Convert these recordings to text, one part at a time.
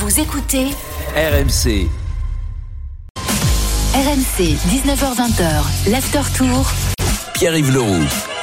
Vous écoutez RMC. RMC, 19h20, l'After Tour. Pierre-Yves Leroux.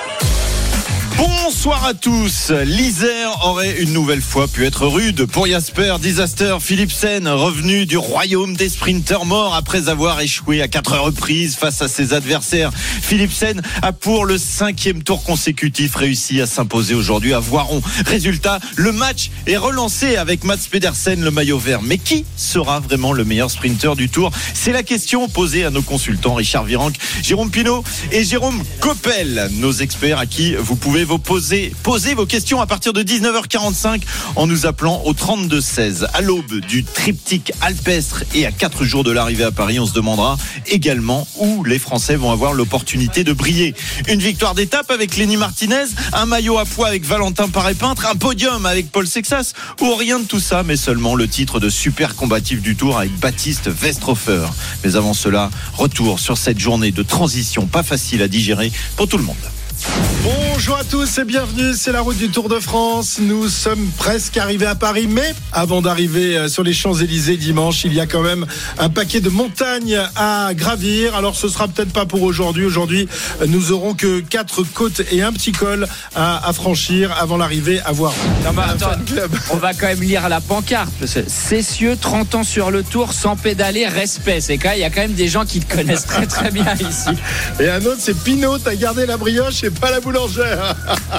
Bonsoir à tous. L'Isère aurait une nouvelle fois pu être rude pour Jasper Disaster Philipsen, revenu du royaume des sprinters morts après avoir échoué à 4 reprises face à ses adversaires. Philipsen a pour le 5e tour consécutif réussi à s'imposer aujourd'hui à Voiron. Résultat, le match est relancé avec Mats Pedersen, le maillot vert. Mais qui sera vraiment le meilleur sprinter du tour ? C'est la question posée à nos consultants Richard Virenque, Jérôme Pinault et Jérôme Coppel, nos experts à qui vous pouvez poser vos questions à partir de 19h45 en nous appelant au 32-16. À l'aube du triptyque alpestre et à 4 jours de l'arrivée à Paris, on se demandera également où les Français vont avoir l'opportunité de briller. Une victoire d'étape avec Lenny Martinez, un maillot à poids avec Valentin Paré-Peintre, un podium avec Paul Sexas, ou rien de tout ça, mais seulement le titre de super combatif du Tour avec Baptiste Westhofer. Mais avant cela, retour sur cette journée de transition pas facile à digérer pour tout le monde. Bonjour à tous et bienvenue, c'est la route du Tour de France. Nous sommes presque arrivés à Paris, mais avant d'arriver sur les Champs-Élysées dimanche, il y a quand même un paquet de montagnes à gravir. Alors ce sera peut-être pas pour aujourd'hui. Aujourd'hui, nous aurons que 4 côtes et un petit col à franchir avant l'arrivée à Voiron. Non, mais attends, on va quand même lire la pancarte. Cessieux, 30 ans sur le Tour, sans pédaler, respect. Il y a quand même des gens qui te connaissent très très bien ici. Et un autre, c'est Pinot, t'as gardé la brioche et pas la boulangère.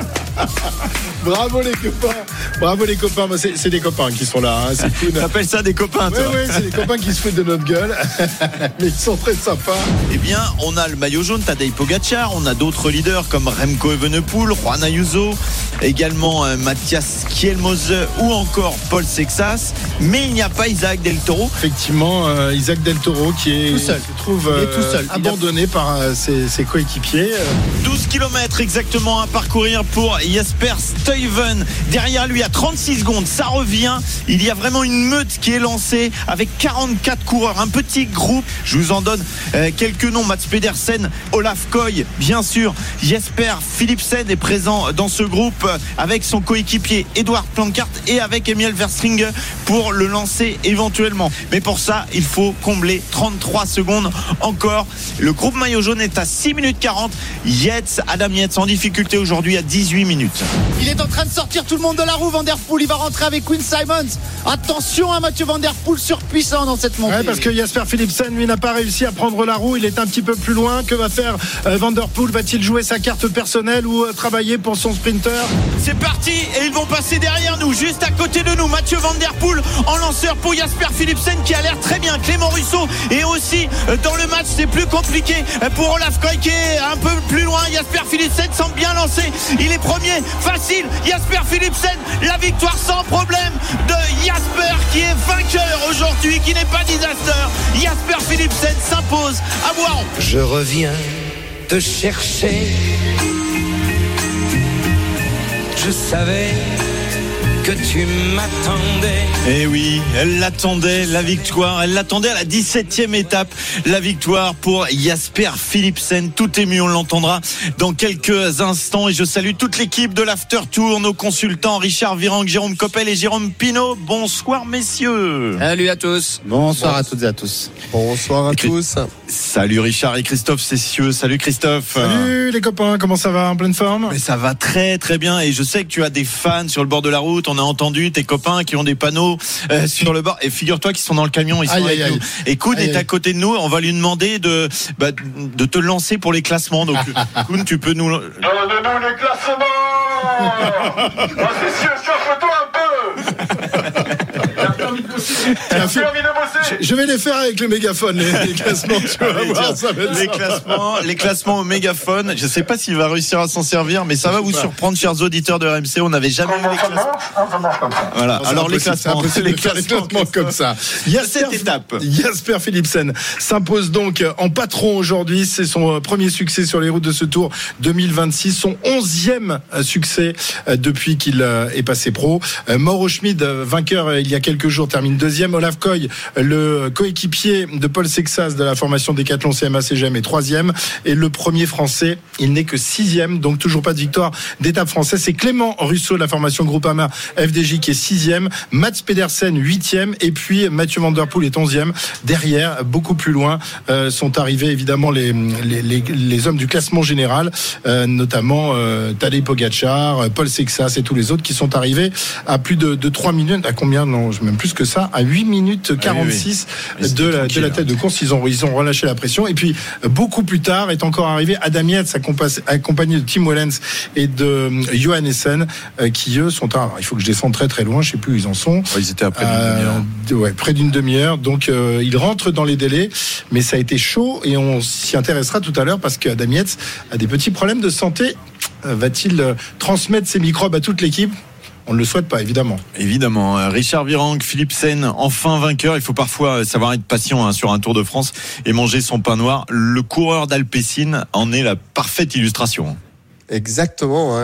Bravo les copains. C'est des copains qui sont là, hein. C'est cool. T'appelles ça des copains, toi? Oui, c'est des copains qui se foutent de notre gueule. Mais ils sont très sympas. Eh bien, on a le maillot jaune, Tadej Pogacar, on a d'autres leaders comme Remco Evenepoel, Juan Ayuso, également Matthias Kielmose ou encore Paul Sexas, mais il n'y a pas Isaac Del Toro. Effectivement, Isaac Del Toro qui est tout seul. se trouve abandonné par ses coéquipiers. 12 km exactement à parcourir pour Jasper Stuyven. Derrière lui à 36 secondes, ça revient. Il y a vraiment une meute qui est lancée avec 44 coureurs, un petit groupe. Je vous en donne quelques noms. Mats Pedersen, Olaf Koy, bien sûr. Jasper Philipsen est présent dans ce groupe avec son coéquipier Edward Planckaert et avec Emil Verstringe pour le lancer éventuellement. Mais pour ça, il faut combler 33 secondes encore. Le groupe maillot jaune est à 6 minutes 40. Adam Yates en difficulté aujourd'hui à 18 minutes. Il est en train de sortir tout le monde de la roue. Van der Poel, il va rentrer avec Quinn Simmons. Attention à Mathieu Van der Poel, surpuissant dans cette montée. Ouais, parce que Jasper Philipsen, lui, n'a pas réussi à prendre la roue. Il est un petit peu plus loin. Que va faire Van der Poel ? Va-t-il jouer sa carte personnelle ou travailler pour son sprinter ? C'est parti et ils vont passer derrière nous, juste à côté de nous. Mathieu Van der Poel en lanceur pour Jasper Philipsen qui a l'air très bien. Clément Russo est aussi dans le match. C'est plus compliqué pour Olaf Koy qui est un peu plus loin. Jasper Philipsen semble bien lancé. Il est premier, facile. Jasper Philipsen, la victoire sans problème de Jasper qui est vainqueur aujourd'hui, qui n'est pas Disaster. Jasper Philipsen s'impose à Voiron. Je reviens te chercher. Je savais que tu m'attendais. Eh oui, elle l'attendait, la victoire. Elle l'attendait à la 17e étape. La victoire pour Jasper Philipsen. Tout est mieux, on l'entendra dans quelques instants. Et je salue toute l'équipe de l'After Tour, nos consultants Richard Virenque, Jérôme Coppel et Jérôme Pinault. Bonsoir messieurs. Salut à tous. Bonsoir à toutes et à tous. Bonsoir à tous. Salut Richard et Christophe Cessieux. Salut Christophe. Salut les copains, comment ça va ? En pleine forme ? Mais ça va très très bien et je sais que tu as des fans sur le bord de la route. On a entendu tes copains qui ont des panneaux sur le bord. Et figure-toi qu'ils sont dans le camion, ils sont avec nous. Et Koun est à côté de nous. On va lui demander de te lancer pour les classements. Donc Koun, tu peux nous... Donne-nous les classements. C'est sûr, chauffe-toi un peu. Je vais les faire avec le mégaphone, les classements. Tu vas voir, ça va être les classements au mégaphone. Je ne sais pas s'il va réussir à s'en servir, mais ça va vous surprendre, chers auditeurs de RMC. On n'avait jamais eu les classements. Voilà. Alors les classements comme ça. Cette étape. Jasper Philipsen s'impose donc en patron aujourd'hui. C'est son premier succès sur les routes de ce Tour 2026, son 11e succès depuis qu'il est passé pro. Mauro Schmid, vainqueur il y a quelques jours, termine 2e. deuxième. Olaf Koy, le coéquipier de Paul Sexas de la formation Décathlon CMA CGM, est troisième. Et le premier français, il n'est que sixième. Donc toujours pas de victoire d'étape française. C'est Clément Russo de la formation Groupama FDJ qui est sixième. Mats Pedersen huitième. Et puis Mathieu Van Der Poel est 11e. Derrière, beaucoup plus loin, sont arrivés évidemment les hommes du classement général, notamment Tadej Pogačar, Paul Sexas et tous les autres qui sont arrivés à plus de 3 minutes. À combien? Non, même plus que ça. À 8 minutes 46 de la tête de course. Ils ont relâché la pression. Et puis, beaucoup plus tard, est encore arrivé Adam Yates, accompagné de Tim Wellens et de Johan Essen, qui eux sont il faut que je descende très très loin. Je sais plus où ils en sont. Ouais, ils étaient à près d'une demi-heure. Près d'une demi-heure. Donc, ils rentrent dans les délais. Mais ça a été chaud et on s'y intéressera tout à l'heure parce que Adam Yates a des petits problèmes de santé. Va-t-il transmettre ses microbes à toute l'équipe? On ne le souhaite pas, évidemment. Évidemment. Richard Virenque, Philipsen, enfin vainqueur. Il faut parfois savoir être patient sur un Tour de France et manger son pain noir. Le coureur d'Alpecin en est la parfaite illustration. Exactement,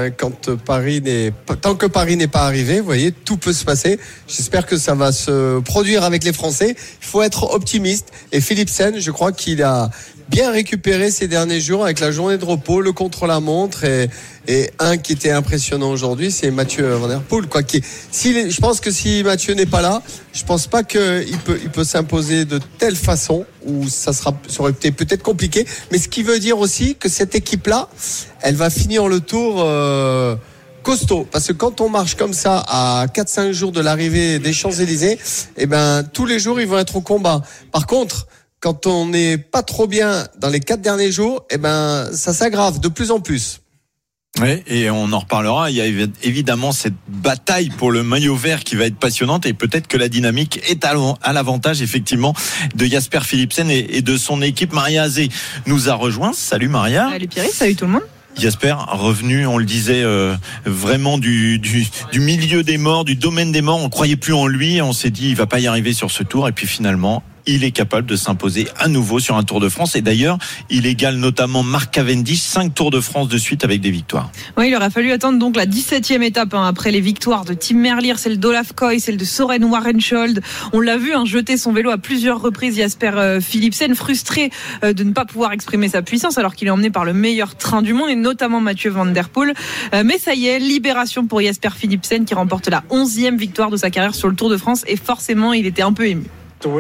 tant que Paris n'est pas arrivé, vous voyez, tout peut se passer. J'espère que ça va se produire avec les Français. Il faut être optimiste. Et Philipsen, je crois qu'il a bien récupéré ces derniers jours avec la journée de repos, le contre-la-montre et un qui était impressionnant aujourd'hui, c'est Mathieu Van Der Poel, je pense que si Mathieu n'est pas là, je pense pas qu'il peut s'imposer de telle façon où ça aurait été peut-être compliqué, mais ce qui veut dire aussi que cette équipe-là, elle va finir le tour costaud, parce que quand on marche comme ça à 4-5 jours de l'arrivée des Champs-Élysées, tous les jours ils vont être au combat. Par contre, quand on n'est pas trop bien dans les 4 derniers jours, ça s'aggrave de plus en plus. Oui, et on en reparlera. Il y a évidemment cette bataille pour le maillot vert qui va être passionnante et peut-être que la dynamique est à l'avantage effectivement de Jasper Philipsen et de son équipe. Maria Azé nous a rejoint. Salut Maria. Salut Pierre, salut tout le monde. Jasper, revenu, on le disait, vraiment du milieu des morts, du domaine des morts. On croyait plus en lui. On s'est dit, il va pas y arriver sur ce tour. Et puis finalement, il est capable de s'imposer à nouveau sur un Tour de France. Et d'ailleurs, il égale notamment Mark Cavendish, 5 Tours de France de suite avec des victoires. Oui, il aurait fallu attendre donc la 17e étape après les victoires de Tim Merlier, celle d'Olaf Koy, celle de Søren Warenschold. On l'a vu jeter son vélo à plusieurs reprises. Jasper Philipsen, frustré de ne pas pouvoir exprimer sa puissance alors qu'il est emmené par le meilleur train du monde et notamment Mathieu Van Der Poel. Mais ça y est, libération pour Jasper Philipsen qui remporte la 11e victoire de sa carrière sur le Tour de France et forcément, il était un peu ému.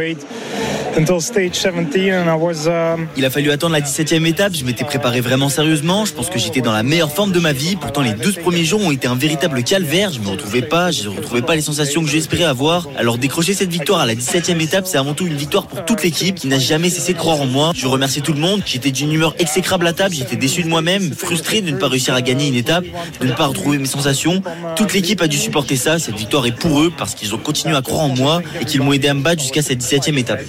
Il a fallu attendre la 17e étape. Je m'étais préparé vraiment sérieusement. Je pense que j'étais dans la meilleure forme de ma vie. Pourtant, les 12 premiers jours ont été un véritable calvaire. Je ne retrouvais pas les sensations que j'espérais avoir. Alors, décrocher cette victoire à la 17e étape, c'est avant tout une victoire pour toute l'équipe qui n'a jamais cessé de croire en moi. Je remercie tout le monde. J'étais d'une humeur exécrable à table. J'étais déçu de moi-même, frustré de ne pas réussir à gagner une étape, de ne pas retrouver mes sensations. Toute l'équipe a dû supporter ça. Cette victoire est pour eux parce qu'ils ont continué à croire en moi et qu'ils m'ont aidé à me battre jusqu'à cette 17e étape.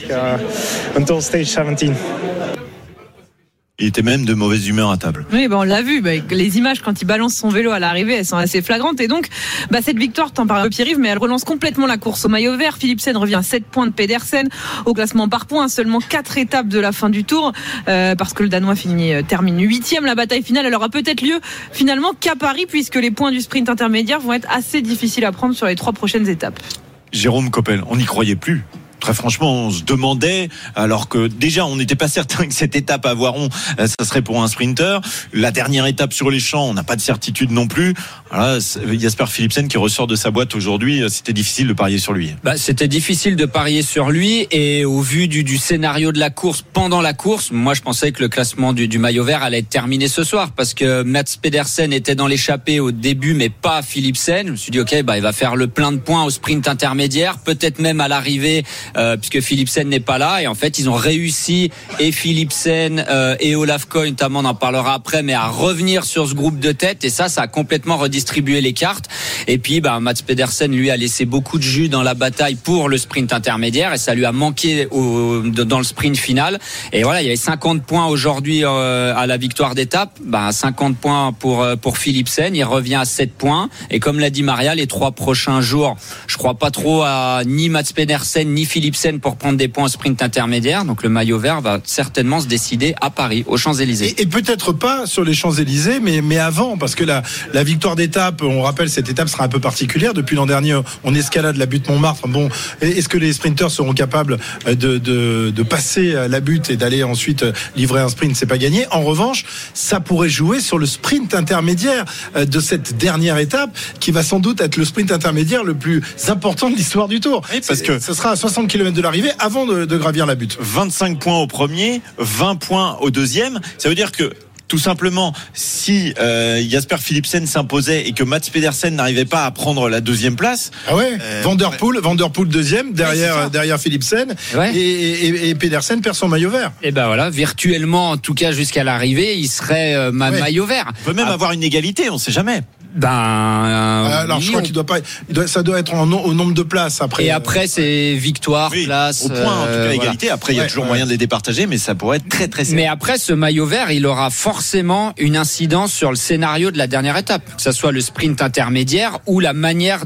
Il était même de mauvaise humeur à table. Oui, on l'a vu. Les images quand il balance son vélo à l'arrivée, elles sont assez flagrantes. Et donc, cette victoire, t'en parles Pierre-Yves, mais elle relance complètement la course au maillot vert. Philipsen revient à 7 points de Pedersen. Au classement par points, seulement 4 étapes de la fin du tour, parce que le Danois termine 8e. La bataille finale, elle aura peut-être lieu finalement qu'à Paris, puisque les points du sprint intermédiaire vont être assez difficiles à prendre sur les 3 prochaines étapes. Jérôme Coppel, on n'y croyait plus. Très franchement, on se demandait, alors que déjà on n'était pas certain que cette étape à Voiron, ça serait pour un sprinter. La dernière étape sur les champs, on n'a pas de certitude non plus. Voilà, Jasper Philipsen qui ressort de sa boîte aujourd'hui, c'était difficile de parier sur lui. C'était difficile de parier sur lui et au vu du scénario de la course, pendant la course, moi je pensais que le classement du maillot vert allait être terminé ce soir parce que Mats Pedersen était dans l'échappée au début mais pas Philipsen. Je me suis dit il va faire le plein de points au sprint intermédiaire, peut-être même à l'arrivée. Puisque Philipsen n'est pas là et en fait ils ont réussi et Philipsen et Olaf Koy notamment, on en parlera après, mais à revenir sur ce groupe de tête et ça a complètement redistribué les cartes. Et puis Mats Pedersen lui a laissé beaucoup de jus dans la bataille pour le sprint intermédiaire et ça lui a manqué dans le sprint final. Et voilà, il y avait 50 points aujourd'hui à la victoire d'étape, 50 points pour Philipsen, il revient à 7 points et comme l'a dit Maria, les 3 prochains jours je crois pas trop à ni Mats Pedersen ni Philipsen Philipsen pour prendre des points au sprint intermédiaire. Donc le maillot vert va certainement se décider à Paris, aux Champs-Élysées. Et peut-être pas sur les Champs-Élysées, mais avant, parce que la victoire d'étape, on rappelle, cette étape sera un peu particulière. Depuis l'an dernier, on escalade la butte Montmartre. Bon, est-ce que les sprinteurs seront capables de passer la butte et d'aller ensuite livrer un sprint? C'est pas gagné. En revanche, ça pourrait jouer sur le sprint intermédiaire de cette dernière étape, qui va sans doute être le sprint intermédiaire le plus important de l'histoire du Tour. Oui, parce que ce sera à 60 km de l'arrivée avant de gravir la butte. 25 points au premier, 20 points au deuxième. Ça veut dire que tout simplement, si Jasper Philipsen s'imposait et que Mats Pedersen n'arrivait pas à prendre la deuxième place, Van der Poel deuxième derrière Philipsen, et Pedersen perd son maillot vert. Et ben voilà, virtuellement en tout cas jusqu'à l'arrivée, il serait maillot vert. On peut même avoir une égalité, on ne sait jamais. Alors je crois qu'il ça doit être au nombre de places après. Et après c'est victoire, place au point, en tout cas égalité. Après il y a toujours moyen de les départager, mais ça pourrait être très très serré. Mais après ce maillot vert, il aura forcément une incidence sur le scénario de la dernière étape, que ça soit le sprint intermédiaire ou la manière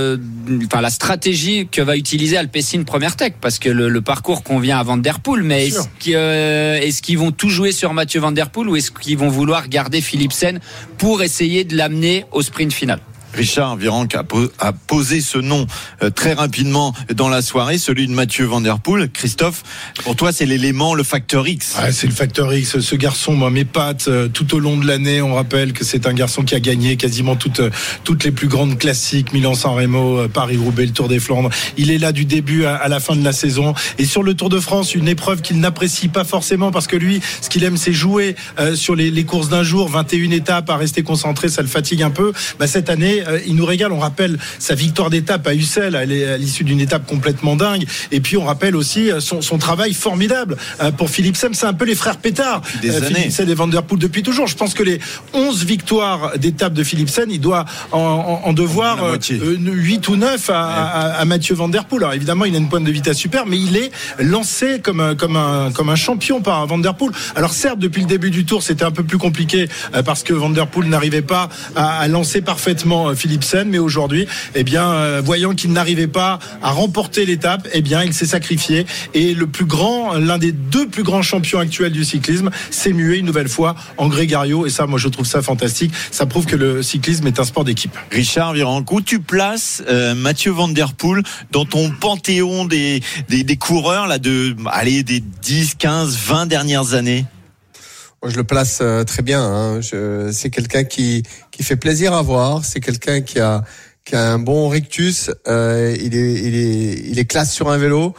la stratégie que va utiliser Alpecin Première Tech, parce que le parcours convient à Van der Poel. Mais est-ce qu'ils vont tout jouer sur Mathieu Van der Poel, ou est-ce qu'ils vont vouloir garder Philipsen pour essayer de l'amener au sprint final? Richard Virenque a posé ce nom très rapidement dans la soirée, celui de Mathieu Van der Poel. Christophe, pour toi, c'est l'élément, le facteur X. C'est le facteur X. Ce garçon, moi, m'épate tout au long de l'année. On rappelle que c'est un garçon qui a gagné quasiment toutes les plus grandes classiques, Milan-San Remo, Paris-Roubaix, le Tour des Flandres. Il est là du début à la fin de la saison. Et sur le Tour de France, une épreuve qu'il n'apprécie pas forcément, parce que lui, ce qu'il aime, c'est jouer sur les courses d'un jour, 21 étapes, à rester concentré, ça le fatigue un peu. Cette année, il nous régale. On rappelle sa victoire d'étape à Ussel à l'issue d'une étape complètement dingue. Et puis on rappelle aussi son travail formidable pour Philipsen. C'est un peu les frères Pétard, Philipsen et Van der Poel depuis toujours. Je pense que les 11 victoires d'étape de Philipsen, il doit en devoir 8 ou 9 à Mathieu Van der Poel. Alors évidemment, il a une pointe de vitesse super, mais il est lancé comme un champion par Van der Poel. Alors certes, depuis le début du Tour, c'était un peu plus compliqué parce que Van der Poel n'arrivait pas à lancer parfaitement Philipsen, mais aujourd'hui, voyant qu'il n'arrivait pas à remporter l'étape, il s'est sacrifié, et l'un des deux plus grands champions actuels du cyclisme s'est mué une nouvelle fois en Grégario, et ça, moi, je trouve ça fantastique. Ça prouve que le cyclisme est un sport d'équipe. Richard Virenque, où tu places Mathieu Van der Poel dans ton panthéon des coureurs là des 10, 15, 20 dernières années? Moi, je le place très bien. C'est quelqu'un qui fait plaisir à voir. C'est quelqu'un qui a un bon rictus. Il est classe sur un vélo.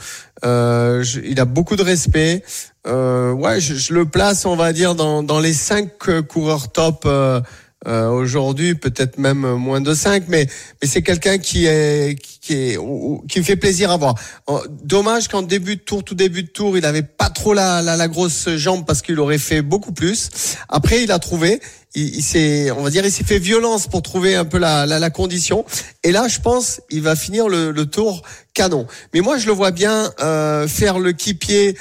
Il a beaucoup de respect. Je le place, on va dire, dans les 5 coureurs top. Aujourd'hui, peut-être même moins de 5, mais c'est quelqu'un qui me fait plaisir à voir. Dommage qu'en tout début de tour, il avait pas trop la grosse jambe, parce qu'il aurait fait beaucoup plus. Après, il a trouvé. Il s'est fait violence pour trouver un peu la condition. Et là, je pense, il va finir le tour canon. Mais moi, je le vois bien faire le qui-pied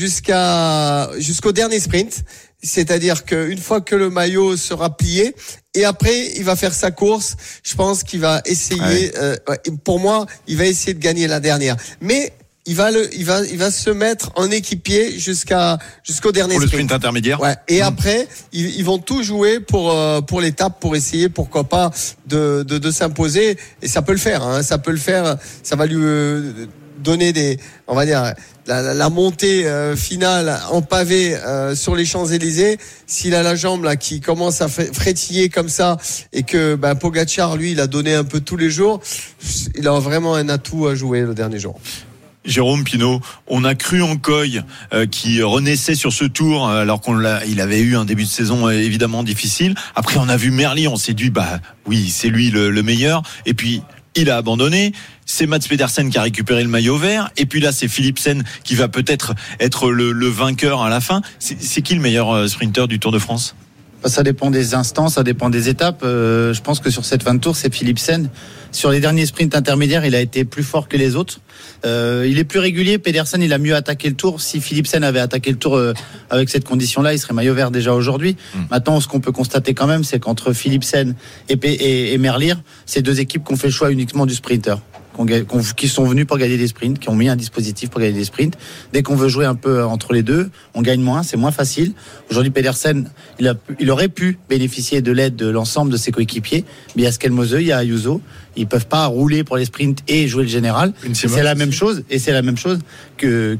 jusqu'au dernier sprint. C'est-à-dire qu'une fois que le maillot sera plié, et après il va faire sa course, je pense qu'il va essayer. Pour moi, il va essayer de gagner la dernière. Mais il va se mettre en équipier jusqu'au dernier pour le sprint intermédiaire. Et après, ils vont tout jouer pour l'étape, pour essayer, pourquoi pas, de s'imposer. Et ça peut le faire. Ça peut le faire. Ça va lui donner on va dire, la montée finale en pavé sur les Champs-Élysées. S'il a la jambe là qui commence à frétiller comme ça, et que Pogacar, lui, il a donné un peu tous les jours, il a vraiment un atout à jouer le dernier jour. Jérôme Pinault, on a cru en Coy qui renaissait sur ce tour, alors il avait eu un début de saison évidemment difficile. Après, on a vu Merlier, on s'est dit oui, c'est lui le meilleur. Et puis il a abandonné. C'est Mats Pedersen qui a récupéré le maillot vert. Et puis là, c'est Philipsen qui va peut-être être le vainqueur à la fin. C'est qui le meilleur sprinter du Tour de France? Ça dépend des instants, ça dépend des étapes. Je pense que sur cette fin de tour, c'est Philipsen. Sur les derniers sprints intermédiaires, il a été plus fort que les autres. Il est plus régulier. Pedersen, il a mieux attaqué le tour. Si Philipsen avait attaqué le tour avec cette condition-là, il serait maillot vert déjà aujourd'hui. Maintenant, ce qu'on peut constater quand même, c'est qu'entre Philipsen et Merlier, c'est deux équipes qui ont fait le choix uniquement du sprinter. qui sont venus pour gagner des sprints, qui ont mis un dispositif pour gagner des sprints. Dès qu'on veut jouer un peu entre les deux, on gagne moins, c'est moins facile. Aujourd'hui, Pedersen, il aurait pu bénéficier de l'aide de l'ensemble de ses coéquipiers, mais il y a Skelmose, il y a Ayuso. Ils peuvent pas rouler pour les sprints et jouer le général. C'est la même chose, et c'est la même chose que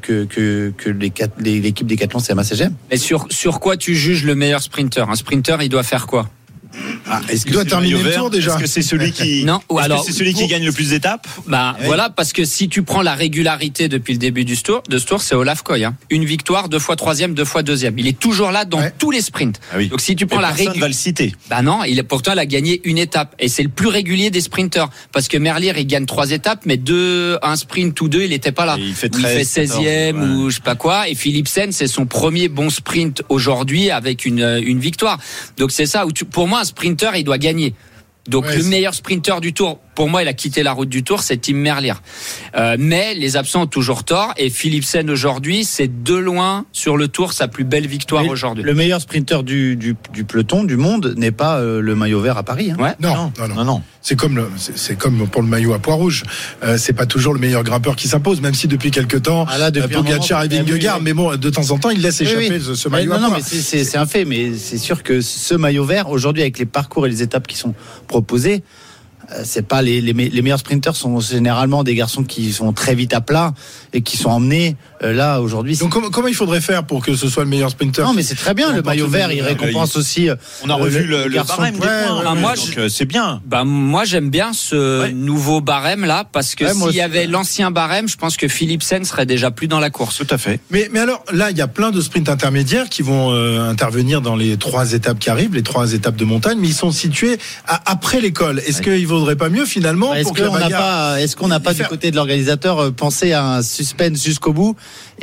l'équipe Decathlon CMA-CGM. Et sur quoi tu juges le meilleur sprinter? Un sprinter, il doit faire quoi? Est-ce qu'il doit terminer le tour déjà? Est-ce que c'est celui qui qui gagne le plus d'étapes? Voilà, parce que si tu prends la régularité depuis le début de ce tour, c'est Olaf Koy. Une victoire, 2 fois troisième, 2 fois deuxième. Il est toujours là dans tous les sprints. Donc si tu prends personne va le citer. Non, pourtant il a gagné une étape et c'est le plus régulier des sprinters parce que Merlier il gagne 3 étapes, mais un sprint ou 2 il était pas là. Il fait 16e ou je sais pas quoi. Et Philipsen c'est son premier bon sprint aujourd'hui avec une victoire. Donc c'est ça où pour moi un sprinter il doit gagner. Donc le meilleur sprinter du tour, pour moi, il a quitté la route du tour, c'est Tim Merlier. Mais les absents ont toujours tort. Et Philipsen aujourd'hui, c'est de loin sur le tour sa plus belle victoire aujourd'hui. Le meilleur sprinter du peloton du monde n'est pas le maillot vert à Paris. Non. C'est comme pour le maillot à Poids-Rouge. C'est pas toujours le meilleur grimpeur qui s'impose, même si depuis quelques temps, Pogacar et Vingegaard, mais bon, de temps en temps, il laisse échapper ce maillot à Poids. Non, mais c'est un fait. Mais c'est sûr que ce maillot vert, aujourd'hui, avec les parcours et les étapes qui sont proposées, c'est pas les meilleurs sprinters sont généralement des garçons qui sont très vite à plat et qui sont emmenés là aujourd'hui. Donc comment il faudrait faire pour que ce soit le meilleur sprinter? Non mais c'est très bien, le maillot vert il récompense aussi. On a revu le barème des points. Donc c'est bien. Moi j'aime bien ce nouveau barème là parce que s'il y avait l'ancien barème, je pense que Philipsen serait déjà plus dans la course. Tout à fait. Mais alors là il y a plein de sprints intermédiaires qui vont intervenir dans les 3 étapes qui arrivent, les 3 étapes de montagne, mais ils sont situés après l'école. Est-ce qu'il vaudrait pas mieux finalement est-ce qu'on n'a pas du côté de l'organisateur pensé à un suspense jusqu'au bout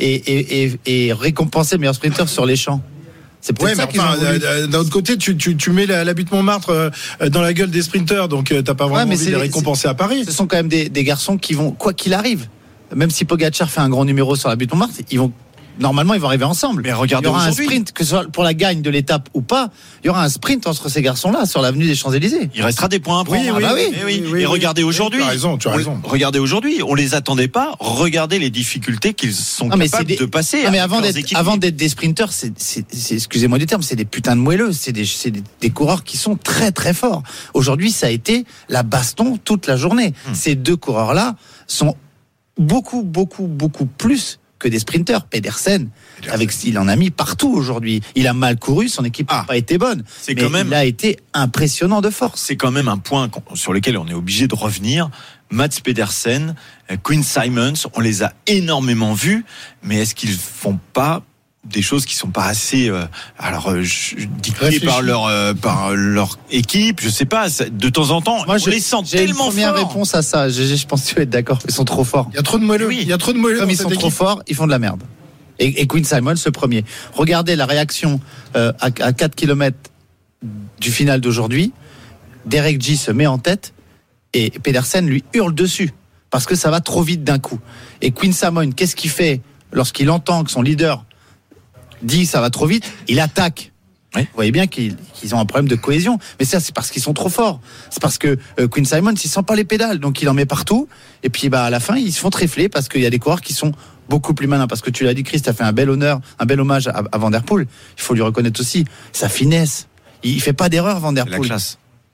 et récompenser le meilleur sprinter sur les champs? C'est peut-être ça qu'ils ont voulu. D'un autre côté, tu mets la butte Montmartre dans la gueule des sprinters, donc t'as pas vraiment envie de les récompenser à Paris. Ce sont quand même des garçons qui vont, quoi qu'il arrive, même si Pogacar fait un grand numéro sur la butte Montmartre, normalement ils vont arriver ensemble. Mais regardez, il y aura un sprint, que ce soit pour la gagne de l'étape ou pas, il y aura un sprint entre ces garçons-là sur l'avenue des Champs-Élysées. Il restera des points à prendre. Et regardez aujourd'hui. Tu as raison. Regardez aujourd'hui, on les attendait pas. Regardez les difficultés qu'ils sont capables de passer. Non, mais avant d'être des sprinters, excusez-moi du terme, c'est des putains de moelleux. C'est des coureurs qui sont très très forts. Aujourd'hui, ça a été la baston toute la journée. Ces 2 coureurs-là sont beaucoup plus que des sprinters. Pedersen, il en a mis partout aujourd'hui. Il a mal couru, son équipe n'a pas été bonne. Il a été impressionnant de force. C'est quand même un point sur lequel on est obligé de revenir. Mats Pedersen, Quinn Simons, on les a énormément vus, mais est-ce qu'ils font pas des choses qui sont pas assez dictées par leur équipe, je sais pas, de temps en temps. Moi, on les sent tellement forts. J'ai une première réponse à ça. Je pense que tu vas être d'accord. Ils sont trop forts. Il y a trop de moelleux. Comme ils sont trop forts, ils font de la merde. Et Quinn Simons, le premier. Regardez la réaction à 4 km du final d'aujourd'hui. Derek G se met en tête et Pedersen lui hurle dessus parce que ça va trop vite d'un coup. Et Quinn Simons, qu'est-ce qu'il fait lorsqu'il entend que son leader dit ça va trop vite? Il attaque. Vous voyez bien qu'ils ont un problème de cohésion. Mais ça, c'est parce qu'ils sont trop forts. C'est parce que Quinn Simons, il sent pas les pédales, donc il en met partout. Et puis à la fin, ils se font tréfler parce qu'il y a des coureurs qui sont beaucoup plus malins. Parce que tu l'as dit, Chris, t'as fait un bel hommage à Van Der Poel. Il faut lui reconnaître aussi sa finesse. Il fait pas d'erreur, Van Der Poel. La classe.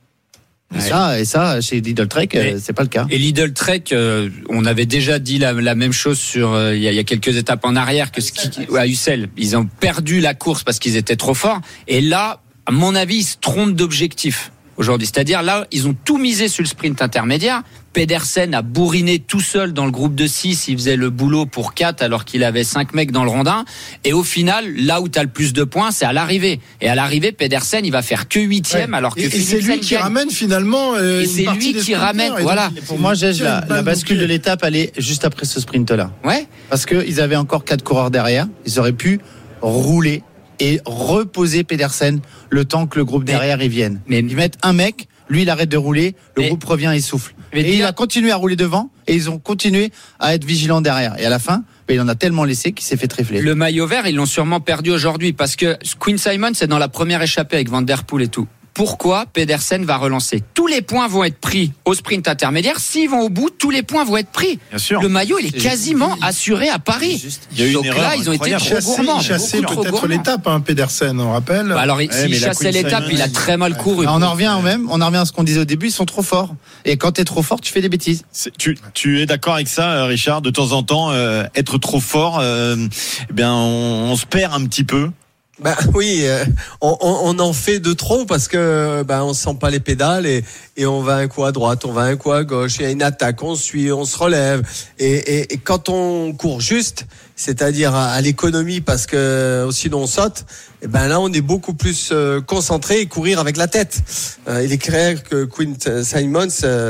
Et ça, chez Lidl Trek, c'est pas le cas. Et Lidl Trek, on avait déjà dit la même chose sur il y a quelques étapes en arrière à Ussel. Ils ont perdu la course parce qu'ils étaient trop forts. Et là, à mon avis, ils se trompent d'objectif aujourd'hui. C'est-à-dire là, ils ont tout misé sur le sprint intermédiaire. Pedersen a bourriné tout seul dans le groupe de 6, il faisait le boulot pour 4 alors qu'il avait 5 mecs dans le rondin. Et au final, là où tu as le plus de points, c'est à l'arrivée. Et à l'arrivée, Pedersen, il va faire que 8e alors que c'est lui qui ramène finalement et c'est lui qui ramène, voilà. Pour moi, la bascule de l'étape, elle est juste après ce sprint-là. Ouais. Parce qu'ils avaient encore 4 coureurs derrière, ils auraient pu rouler et reposer Pedersen le temps que le groupe derrière y vienne. Ils mettent un mec, lui il arrête de rouler, le groupe revient et souffle. Et il a continué à rouler devant et ils ont continué à être vigilants derrière. Et à la fin, il en a tellement laissé qu'il s'est fait tréfler. Le maillot vert, ils l'ont sûrement perdu aujourd'hui parce que Quinn Simons c'est dans la première échappée avec Van Der Poel et tout. pourquoi Pedersen va relancer. Tous les points vont être pris au sprint intermédiaire. S'ils vont au bout, tous les points vont être pris. Bien sûr. Le maillot, il est quasiment assuré à Paris. Il y a eu Donc une erreur là, ils ont été incroyable. trop gourmands. Il chassait beaucoup trop peut-être gourmands. l'étape, Pedersen, on rappelle. Bah alors, mais s'il la chassait Queen l'étape, Simon, il a très mal couru. On en revient à ce qu'on disait au début, ils sont trop forts. Et quand t'es trop fort, tu fais des bêtises. Tu es d'accord avec ça, Richard? De temps en temps, être trop fort, eh bien, on se perd un petit peu. Ben oui, on en fait de trop parce que on sent pas les pédales et on va un coup à droite, on va un coup à gauche, il y a une attaque, on suit, on se relève et quand on court juste, c'est-à-dire à l'économie parce que sinon on saute, et là on est beaucoup plus concentré et courir avec la tête. Il est clair que Quinn Simmons,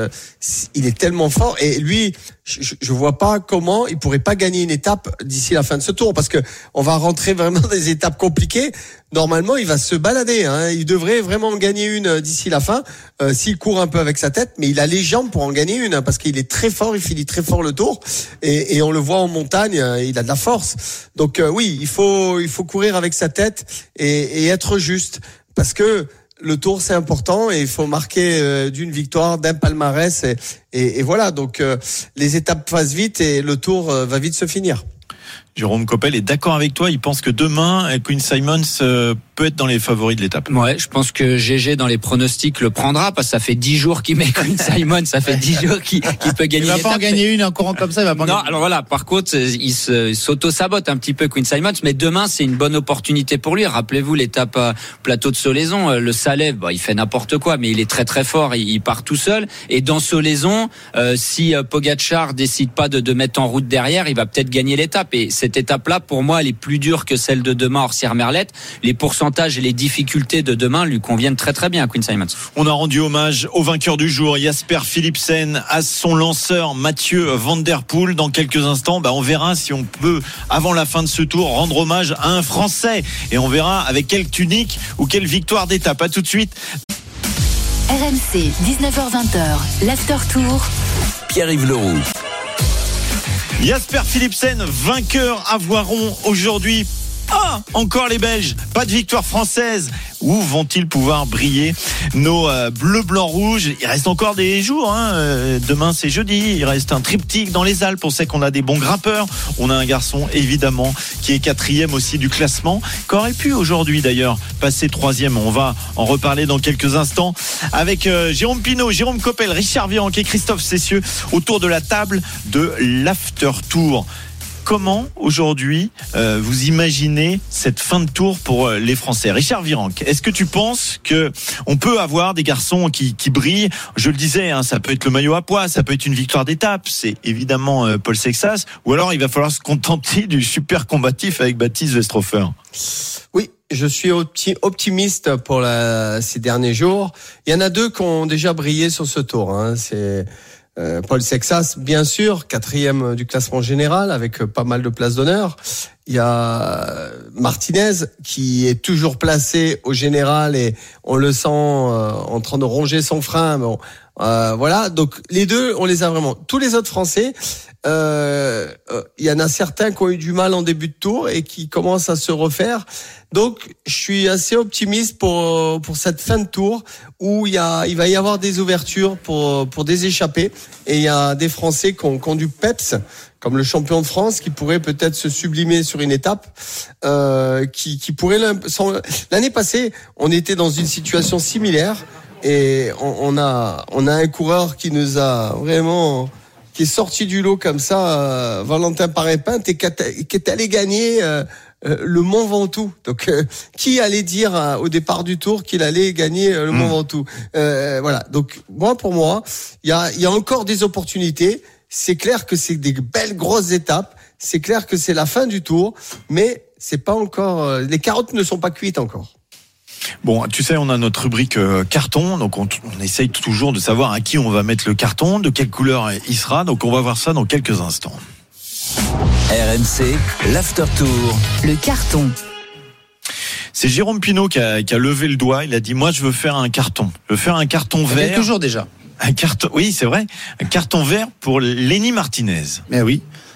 il est tellement fort et lui, je vois pas comment il pourrait pas gagner une étape d'ici la fin de ce tour parce que on va rentrer vraiment dans des étapes compliquées. Normalement, il va se balader. Il devrait vraiment gagner une d'ici la fin s'il court un peu avec sa tête. Mais il a les jambes pour en gagner une parce qu'il est très fort. Il finit très fort le tour et on le voit en montagne. Il a de la force. Donc oui, il faut courir avec sa tête et être juste parce que le tour c'est important et il faut marquer d'une victoire, d'un palmarès et voilà. Donc les étapes passent vite et le tour va vite se finir. Jérôme Coppel est d'accord avec toi. Il pense que demain, Quinn Simmons peut être dans les favoris de l'étape. Ouais, je pense que GG dans les pronostics le prendra parce que ça fait 10 jours qu'il met Quinn Simmons, ça fait 10 jours qu'il peut gagner. Il va l'étape. pas en gagner une en courant comme ça. Il va pas en Non, gagner. alors voilà. Par contre, il s'auto-sabote un petit peu Quinn Simmons, mais demain c'est une bonne opportunité pour lui. Rappelez-vous l'étape plateau de Solaison, le Salé, il fait n'importe quoi, mais il est très très fort. Il part tout seul. Et dans Solaison, si Pogačar décide pas de mettre en route derrière, il va peut-être gagner l'étape. Et cette étape-là, pour moi, elle est plus dure que celle de demain hors Sierre-Merlette. Les pourcentages et les difficultés de demain lui conviennent très très bien à Quinn Simmons. On a rendu hommage au vainqueur du jour, Jasper Philipsen, à son lanceur Mathieu Van Der Poel. Dans quelques instants, on verra si on peut, avant la fin de ce tour, rendre hommage à un Français. Et on verra avec quelle tunique ou quelle victoire d'étape. À tout de suite. RMC, 19h20, l'After Tour. Pierre-Yves Leroux. Jasper Philipsen, vainqueur à Voiron aujourd'hui. Encore les Belges, pas de victoire française. Où vont-ils pouvoir briller nos bleus, blancs, rouges? Il reste encore des jours. Demain c'est jeudi. Il reste un triptyque dans les Alpes. On sait qu'on a des bons grimpeurs. On a un garçon évidemment qui est 4e aussi du classement, qui aurait pu aujourd'hui d'ailleurs passer 3e. On va en reparler dans quelques instants avec Jérôme Pinault, Jérôme Coppel, Richard Virenque et Christophe Cessieux autour de la table de l'After Tour. Comment aujourd'hui vous imaginez cette fin de tour pour les Français? Richard Virenque, est-ce que tu penses que on peut avoir des garçons qui brillent? Je le disais, ça peut être le maillot à pois, ça peut être une victoire d'étape, c'est évidemment Paul Sexas, ou alors il va falloir se contenter du super combatif avec Baptiste Westhofer. Oui, je suis optimiste pour ces derniers jours. Il y en a deux qui ont déjà brillé sur ce tour. C'est Paul Sexas, bien sûr, 4e du classement général avec pas mal de places d'honneur. Il y a Martinez qui est toujours placé au général et on le sent en train de ronger son frein. Bon, voilà, donc les deux, on les a vraiment. Tous les autres Français, il y en a certains qui ont eu du mal en début de tour et qui commencent à se refaire. Donc, je suis assez optimiste pour cette fin de tour où il va y avoir des ouvertures pour des échappées et il y a des Français qui ont du peps, comme le champion de France qui pourrait peut-être se sublimer sur une étape, qui pourrait l'année passée, on était dans une situation similaire et on a un coureur qui nous a vraiment qui est sorti du lot comme ça, Valentin Paré-Pinte, et qui est allé gagner le Mont Ventoux. Donc, qui allait dire au départ du tour qu'il allait gagner le Mont Ventoux? Voilà. Donc, pour moi, il y a encore des opportunités. C'est clair que c'est des belles grosses étapes. C'est clair que c'est la fin du tour, mais c'est pas encore. Les carottes ne sont pas cuites encore. Bon, tu sais, on a notre rubrique carton, donc on essaye toujours de savoir à qui on va mettre le carton, de quelle couleur il sera, donc on va voir ça dans quelques instants. RMC, l'After Tour. Le carton. C'est Jérôme Pinault qui a levé le doigt, il a dit moi je veux faire un carton. Je veux faire un carton vert. Quelques jours déjà. Un carton, oui c'est vrai, un carton vert pour Lenny Martinez. Mais oui.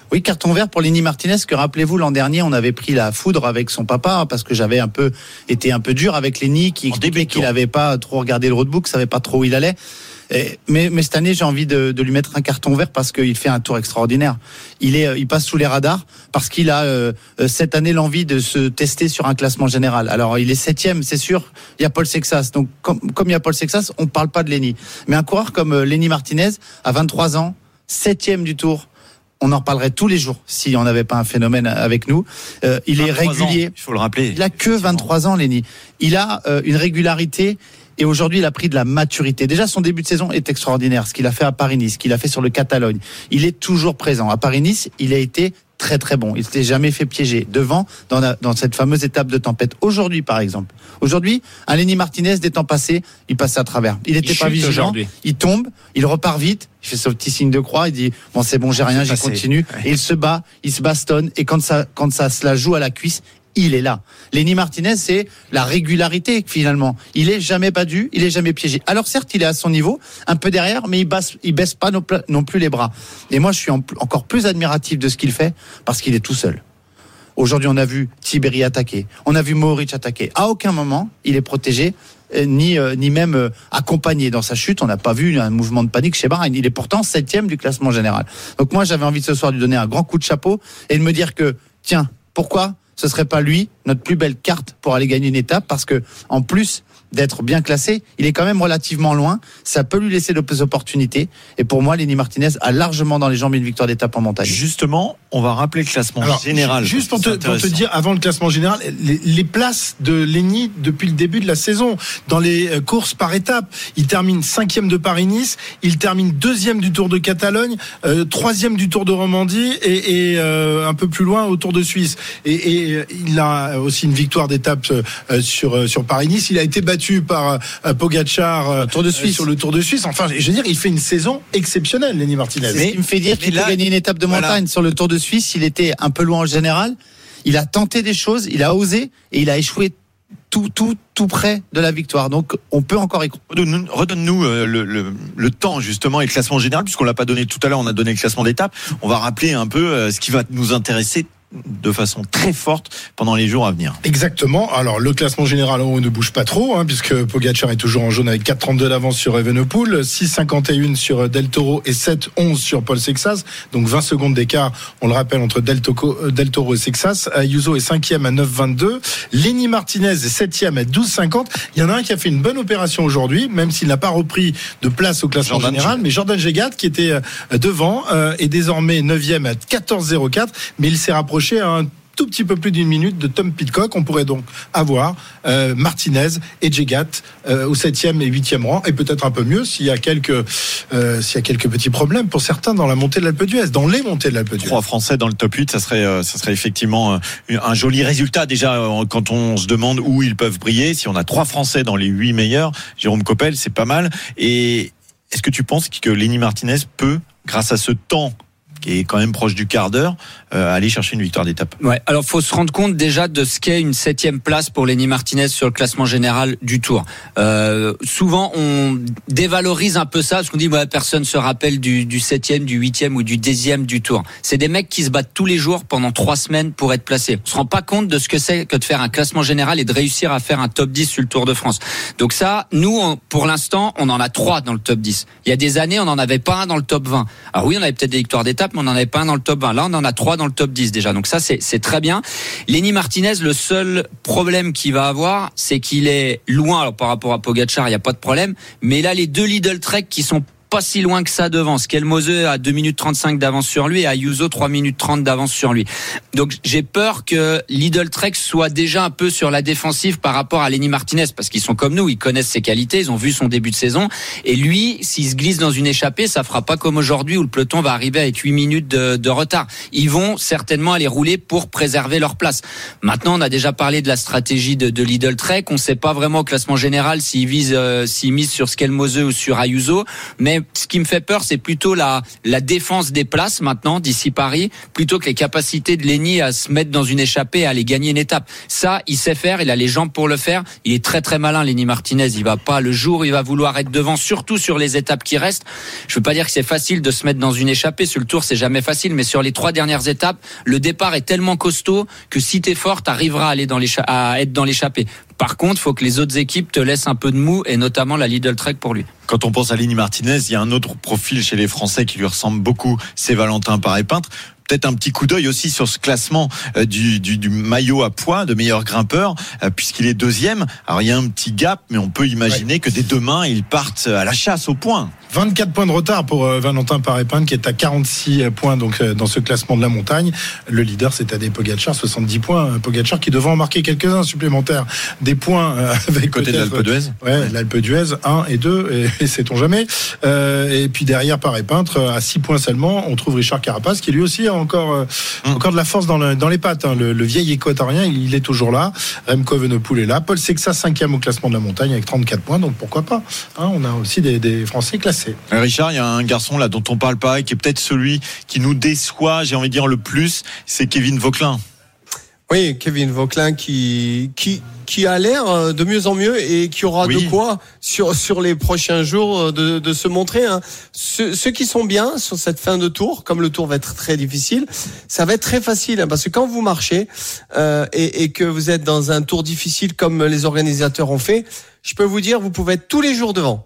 Oui, carton vert pour Lenny Martinez, que rappelez-vous, l'an dernier, on avait pris la foudre avec son papa, parce que j'avais été un peu dur avec Lenny, qui expliquait qu'il n'avait pas trop regardé le roadbook, savait pas trop où il allait. Mais cette année, j'ai envie de lui mettre un carton vert parce qu'il fait un tour extraordinaire. Il passe sous les radars parce qu'il a cette année l'envie de se tester sur un classement général. Alors, il est 7e, c'est sûr. Il y a Paul Sexas. Donc, comme il y a Paul Sexas, on parle pas de Lenny. Mais un coureur comme Lenny Martinez, à 23 ans, 7e du tour. On en parlerait tous les jours si on n'avait pas un phénomène avec nous. Il est régulier. Il faut le rappeler. Il a que 23 ans, Lenny. Il a une régularité. Et aujourd'hui, il a pris de la maturité. Déjà, son début de saison est extraordinaire. Ce qu'il a fait à Paris-Nice, ce qu'il a fait sur le Catalogne. Il est toujours présent. À Paris-Nice, il a été très très bon. Il s'était jamais fait piéger devant dans cette fameuse étape de tempête. Aujourd'hui, par exemple. Aujourd'hui, un Lenny Martinez des temps passés, il passait à travers. Il n'était pas vigilant. Aujourd'hui. Il tombe, il repart vite. Il fait son petit signe de croix. Il dit bon, c'est bon, j'ai rien, j'y continue. Ouais. Et il se bat, il se bastonne. Et quand ça se la joue à la cuisse, il est là. Lenny Martinez, c'est la régularité finalement. Il est jamais battu, il est jamais piégé. Alors certes, il est à son niveau, un peu derrière, mais il baisse pas non plus les bras. Et moi, je suis encore plus admiratif de ce qu'il fait parce qu'il est tout seul. Aujourd'hui, on a vu Tiberi attaquer, on a vu Mohoric attaquer. À aucun moment, il est protégé. Ni même accompagné dans sa chute. On n'a pas vu un mouvement de panique chez Bahreïn. Il est pourtant 7e du classement général. Donc moi, j'avais envie ce soir de lui donner un grand coup de chapeau et de me dire que, tiens, pourquoi ce serait pas lui notre plus belle carte pour aller gagner une étape, parce que en plus d'être bien classé, il est quand même relativement loin. Ça peut lui laisser des opportunités. Et pour moi, Lenny Martinez a largement dans les jambes une victoire d'étape en montagne. Justement, on va rappeler le classement général. Juste pour te dire, avant le classement général, les places de Lenny depuis le début de la saison, dans les courses par étapes, il termine 5e de Paris-Nice, il termine 2e du Tour de Catalogne, 3e du Tour de Romandie et un peu plus loin au Tour de Suisse. Et il a aussi une victoire d'étape sur Paris-Nice. Il a été battu par Pogačar sur le Tour de Suisse. Enfin, je veux dire, il fait une saison exceptionnelle, Lenny Martinez. C'est ce qui me fait dire qu'il peut gagner une étape de montagne sur le Tour de Suisse. Il était un peu loin en général. Il a tenté des choses, il a osé et il a échoué tout près de la victoire. Donc, on peut encore y croire. Redonne-nous le temps, justement, et le classement général, puisqu'on l'a pas donné tout à l'heure, on a donné le classement d'étape. On va rappeler un peu ce qui va nous intéresser de façon très forte pendant les jours à venir. Exactement. Alors le classement général ne bouge pas trop, puisque Pogačar est toujours en jaune avec 4,32 d'avance sur Evenepoel, 6,51 sur Del Toro et 7,11 sur Paul Sexas. Donc 20 secondes d'écart, on le rappelle, entre Del Toro et Sexas. Ayuso est 5e à 9,22. Lenny Martinez est 7e à 12,50. Il y en a un qui a fait une bonne opération aujourd'hui, même s'il n'a pas repris de place au classement général, mais Jordan Jegat, qui était devant, est désormais 9e à 14,04, mais il s'est rapproché à un tout petit peu plus d'une minute de Tom Pidcock. On pourrait donc avoir Martinez et Jegat au 7e et 8e rang, et peut-être un peu mieux s'il y a quelques petits problèmes pour certains dans la montée de l'Alpe d'Huez, dans les montées de l'Alpe d'Huez. 3 Français dans le top 8, ça serait effectivement un joli résultat déjà quand on se demande où ils peuvent briller. Si on a 3 Français dans les 8 meilleurs, Jérôme Coppel, c'est pas mal. Et est-ce que tu penses que Lenny Martinez peut, grâce à ce temps qui est quand même proche du quart d'heure, aller chercher une victoire d'étape? Ouais, alors faut se rendre compte déjà de ce qu'est une 7e place pour Lenny Martinez sur le classement général du Tour. Souvent on dévalorise un peu ça, parce qu'on dit personne se rappelle du 7e, du 8e ou du 10e du Tour. C'est des mecs qui se battent tous les jours pendant 3 semaines pour être placés. On se rend pas compte de ce que c'est que de faire un classement général et de réussir à faire un top 10 sur le Tour de France. Donc ça, nous, pour l'instant, on en a 3 dans le top 10. Il y a des années, on n'en avait pas un dans le top 20. Alors oui, on avait peut-être des victoires d'étape, mais on n'en avait pas un dans le top 20. Là, on en a 3 dans le top 10 déjà. Donc ça, c'est très bien. Lenny Martinez, le seul problème qu'il va avoir, c'est qu'il est loin. Alors par rapport à Pogačar, il n'y a pas de problème. Mais là, les 2 Lidl Trek qui sont pas si loin que ça devant. Skelmose a 2 minutes 35 d'avance sur lui et Ayuso 3 minutes 30 d'avance sur lui. Donc j'ai peur que Lidl Trek soit déjà un peu sur la défensive par rapport à Lenny Martinez, parce qu'ils sont comme nous, ils connaissent ses qualités, ils ont vu son début de saison, et lui, s'il se glisse dans une échappée, ça fera pas comme aujourd'hui où le peloton va arriver avec 8 minutes de retard. Ils vont certainement aller rouler pour préserver leur place. Maintenant, on a déjà parlé de la stratégie de Lidl Trek, on sait pas vraiment au classement général s'ils misent sur Skelmose ou sur Ayuso, mais ce qui me fait peur, c'est plutôt la défense des places maintenant d'ici Paris, plutôt que les capacités de Lenny à se mettre dans une échappée, à aller gagner une étape. Ça, il sait faire, il a les jambes pour le faire. Il est très très malin, Lenny Martinez. Il va pas, le jour où il va vouloir être devant, surtout sur les étapes qui restent. Je veux pas dire que c'est facile de se mettre dans une échappée. Sur le Tour, c'est jamais facile, mais sur les 3 dernières étapes, le départ est tellement costaud que si t'es fort, t'arriveras à aller à être dans l'échappée. Par contre, il faut que les autres équipes te laissent un peu de mou, et notamment la Lidl Trek pour lui. Quand on pense à Lenny Martinez, il y a un autre profil chez les Français qui lui ressemble beaucoup, c'est Valentin Paré-Peintre. Peut-être un petit coup d'œil aussi sur ce classement du maillot à poids de meilleur grimpeur, puisqu'il est 2e. Alors il y a un petit gap, mais on peut imaginer que dès demain, ils partent à la chasse au point. 24 points de retard pour Valentin Paré-Peintre, qui est à 46 points donc dans ce classement de la montagne. Le leader, c'est Tadej Pogačar, 70 points. Pogačar qui devrait en marquer quelques-uns supplémentaires. Des points avec côté de l'Alpe d'Huez. Ouais, l'Alpe d'Huez 1 et 2, et sait-on jamais. Et puis derrière Paré-Peintre, à 6 points seulement, on trouve Richard Carapaz, qui lui aussi a encore de la force dans les pattes. Le vieil équatorien, il est toujours là. Remco Evenepoel est là. Paul Sexas, 5e au classement de la montagne avec 34 points. Donc pourquoi pas. On a aussi des Français classés. Richard, il y a un garçon là dont on parle pas et qui est peut-être celui qui nous déçoit, j'ai envie de dire le plus, c'est Kevin Vauquelin. Oui, Kevin Vauquelin qui a l'air de mieux en mieux et qui aura de quoi sur les prochains jours de se montrer. Ceux qui sont bien sur cette fin de tour, comme le tour va être très difficile, ça va être très facile, parce que quand vous marchez et que vous êtes dans un tour difficile comme les organisateurs ont fait, je peux vous dire, vous pouvez être tous les jours devant,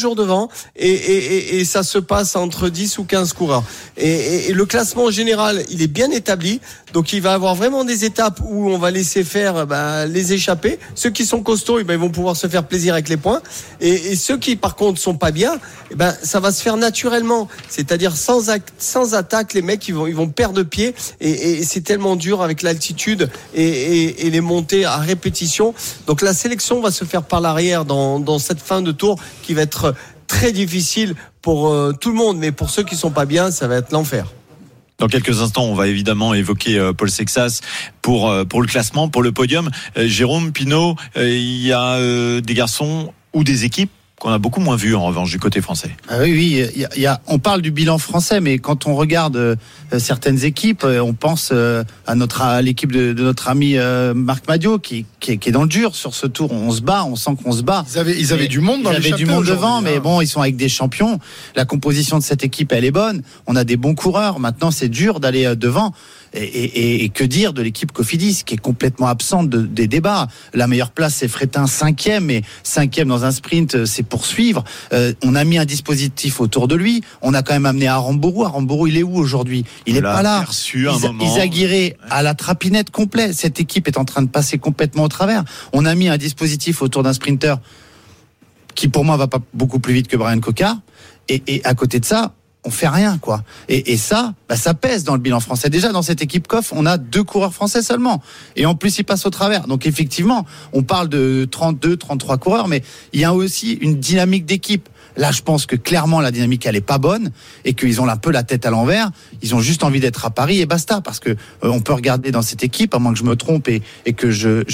et ça se passe entre 10 ou 15 coureurs. Et le classement général, il est bien établi. Donc il va avoir vraiment des étapes où on va laisser faire les échappées. Ceux qui sont costauds, ils vont pouvoir se faire plaisir avec les points. Et ceux qui par contre sont pas bien, ça va se faire naturellement. C'est-à-dire sans attaque, les mecs ils vont perdre pied. Et c'est tellement dur avec l'altitude et les montées à répétition. Donc la sélection va se faire par l'arrière dans cette fin de tour qui va être très difficile pour tout le monde, mais pour ceux qui sont pas bien, ça va être l'enfer. Dans quelques instants, on va évidemment évoquer Paul Sexas pour le classement, pour le podium. Jérôme Pinault, il y a des garçons ou des équipes qu'on a beaucoup moins vu en revanche du côté français. Oui, on parle du bilan français, mais quand on regarde certaines équipes, on pense à l'équipe de notre ami Marc Madiot qui est dans le dur sur ce tour. On sent qu'on se bat. Ils avaient du monde dans les chapeaux. Ils avaient du monde devant, mais bon, ils sont avec des champions. La composition de cette équipe, elle est bonne. On a des bons coureurs. Maintenant, c'est dur d'aller devant. Et que dire de l'équipe Cofidis qui est complètement absente des débats. La meilleure place, c'est Frétin, 5e, et 5e dans un sprint, c'est poursuivre. On a mis un dispositif autour de lui. On a quand même amené Aramburu. Aramburu, il est où aujourd'hui? Il est pas là. Izaguirre à la trapinette complète. Cette équipe est en train de passer complètement au travers. On a mis un dispositif autour d'un sprinter qui, pour moi, va pas beaucoup plus vite que Brian Cocard. Et à côté de ça, on fait rien, quoi. Et ça, ça pèse dans le bilan français. Déjà, dans cette équipe COF, on a 2 coureurs français seulement. Et en plus, ils passent au travers. Donc, effectivement, on parle de 32, 33 coureurs, mais il y a aussi une dynamique d'équipe. Là, je pense que clairement, la dynamique, elle est pas bonne et qu'ils ont un peu la tête à l'envers. Ils ont juste envie d'être à Paris et basta. Parce que on peut regarder dans cette équipe, à moins que je me trompe et que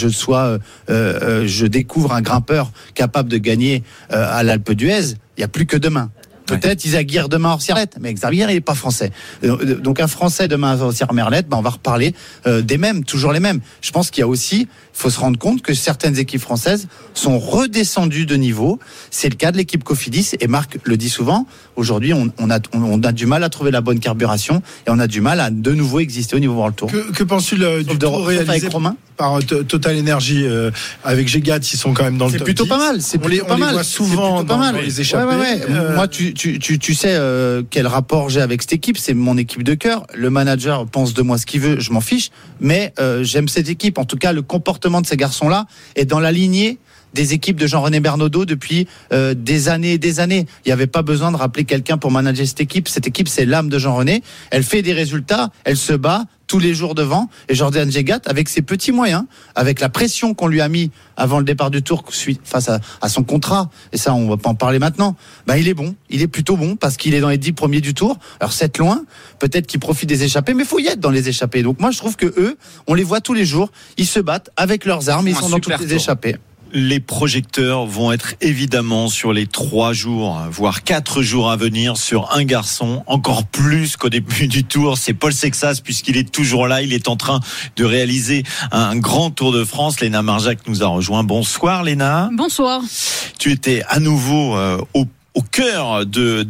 je découvre un grimpeur capable de gagner à l'Alpe d'Huez. Il y a plus que demain. Peut-être Izaguirre demain hors Merlette, mais Izaguirre il est pas français. Donc un Français demain hors Merlette, on va reparler des mêmes, toujours les mêmes. Je pense qu'il y a aussi, faut se rendre compte que certaines équipes françaises sont redescendues de niveau. C'est le cas de l'équipe Cofidis et Marc le dit souvent. Aujourd'hui, on a du mal à trouver la bonne carburation et on a du mal à de nouveau exister au niveau World Tour. Que penses-tu du tour réalisé par Total Energy avec Gégat? Ils sont quand même dans le top 10. C'est plutôt pas mal. On les voit souvent dans les échappées. Moi, tu sais quel rapport j'ai avec cette équipe. C'est mon équipe de cœur. Le manager pense de moi ce qu'il veut, je m'en fiche. Mais j'aime cette équipe. En tout cas, le comportement de ces garçons-là est dans la lignée des équipes de Jean-René Bernaudot depuis des années et des années. Il n'y avait pas besoin de rappeler quelqu'un pour manager cette équipe. Cette équipe, c'est l'âme de Jean-René. Elle fait des résultats, elle se bat tous les jours devant. Et Jordan Gégat, avec ses petits moyens, avec la pression qu'on lui a mis avant le départ du Tour face à son contrat, et ça, on va pas en parler maintenant, il est bon. Il est plutôt bon parce qu'il est dans les 10 premiers du Tour. Alors, c'est loin. Peut-être qu'il profite des échappées, mais il faut y être dans les échappées. Donc, moi, je trouve que eux, on les voit tous les jours. Ils se battent avec leurs armes. Ils sont dans toutes les échappées. Les projecteurs vont être évidemment sur les 3 jours, voire 4 jours à venir sur un garçon, encore plus qu'au début du Tour. C'est Paul Sexas, puisqu'il est toujours là. Il est en train de réaliser un grand Tour de France. Léna Marjac nous a rejoint. Bonsoir Léna. Bonsoir. Tu étais à nouveau au cœur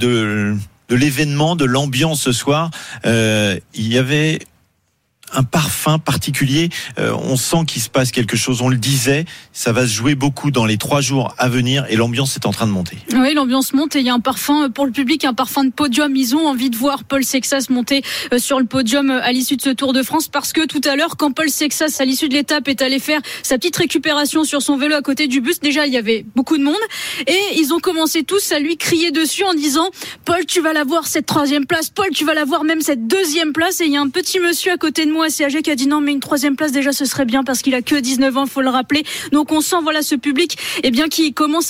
de l'événement, de l'ambiance ce soir. Il y avait un parfum particulier, on sent qu'il se passe quelque chose, on le disait, ça va se jouer beaucoup dans les 3 jours à venir et l'ambiance est en train de monter. Oui, l'ambiance monte et il y a un parfum pour le public, un parfum de podium. Ils ont envie de voir Paul Sexas monter sur le podium à l'issue de ce Tour de France, parce que tout à l'heure, quand Paul Sexas, à l'issue de l'étape, est allé faire sa petite récupération sur son vélo à côté du bus, déjà il y avait beaucoup de monde et ils ont commencé tous à lui crier dessus en disant « Paul, tu vas l'avoir cette 3e place, Paul, tu vas l'avoir même cette 2e place ». Et il y a un petit monsieur à côté de moi assez âgé qui a dit non, mais une 3e place déjà ce serait bien, parce qu'il a que 19 ans, il faut le rappeler. Donc on sent ce public qui commence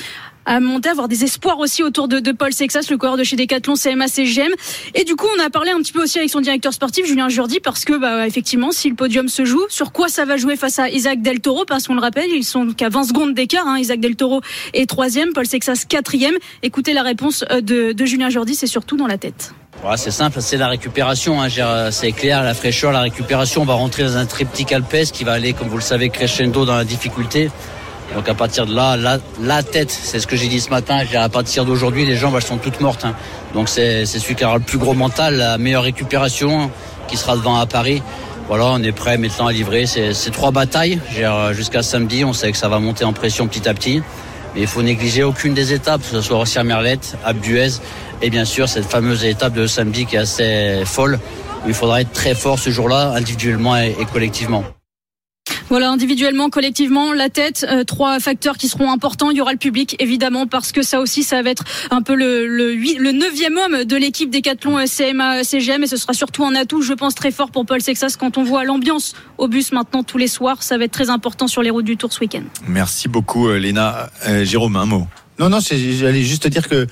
à monter, à avoir des espoirs aussi autour de Paul Sexas, le coureur de chez Decathlon CMA CGM. Et du coup, on a parlé un petit peu aussi avec son directeur sportif, Julien Jourdi, parce que effectivement, si le podium se joue, sur quoi ça va jouer face à Isaac Del Toro, parce qu'on le rappelle, ils sont qu'à 20 secondes d'écart. Isaac Del Toro est 3e, Paul Sexas 4e. Écoutez la réponse de Julien Jourdi, c'est surtout dans la tête. Ouais, c'est simple, c'est la récupération, c'est clair, la fraîcheur, la récupération. On va rentrer dans un triptyque alpestre qui va aller, comme vous le savez, crescendo dans la difficulté. Donc à partir de là, la tête, c'est ce que j'ai dit ce matin, à partir d'aujourd'hui, les jambes elles sont toutes mortes. Donc c'est celui qui aura le plus gros mental, la meilleure récupération, qui sera devant à Paris. Voilà, on est prêt maintenant à livrer. C'est 3 batailles jusqu'à samedi, on sait que ça va monter en pression petit à petit. Mais il faut négliger aucune des étapes, que ce soit Rossière-Merlette, Alpe d'Huez, et bien sûr cette fameuse étape de samedi qui est assez folle, où il faudra être très fort ce jour-là, individuellement et collectivement. Voilà, individuellement, collectivement, la tête, 3 facteurs qui seront importants. Il y aura le public, évidemment, parce que ça aussi, ça va être un peu le 9e homme de l'équipe Decathlon CMA CGM, et ce sera surtout un atout, je pense, très fort pour Paul Sexas quand on voit l'ambiance au bus maintenant tous les soirs. Ça va être très important sur les routes du Tour ce week-end. Merci beaucoup, Léna. Jérôme, un mot. Non, j'allais juste te dire que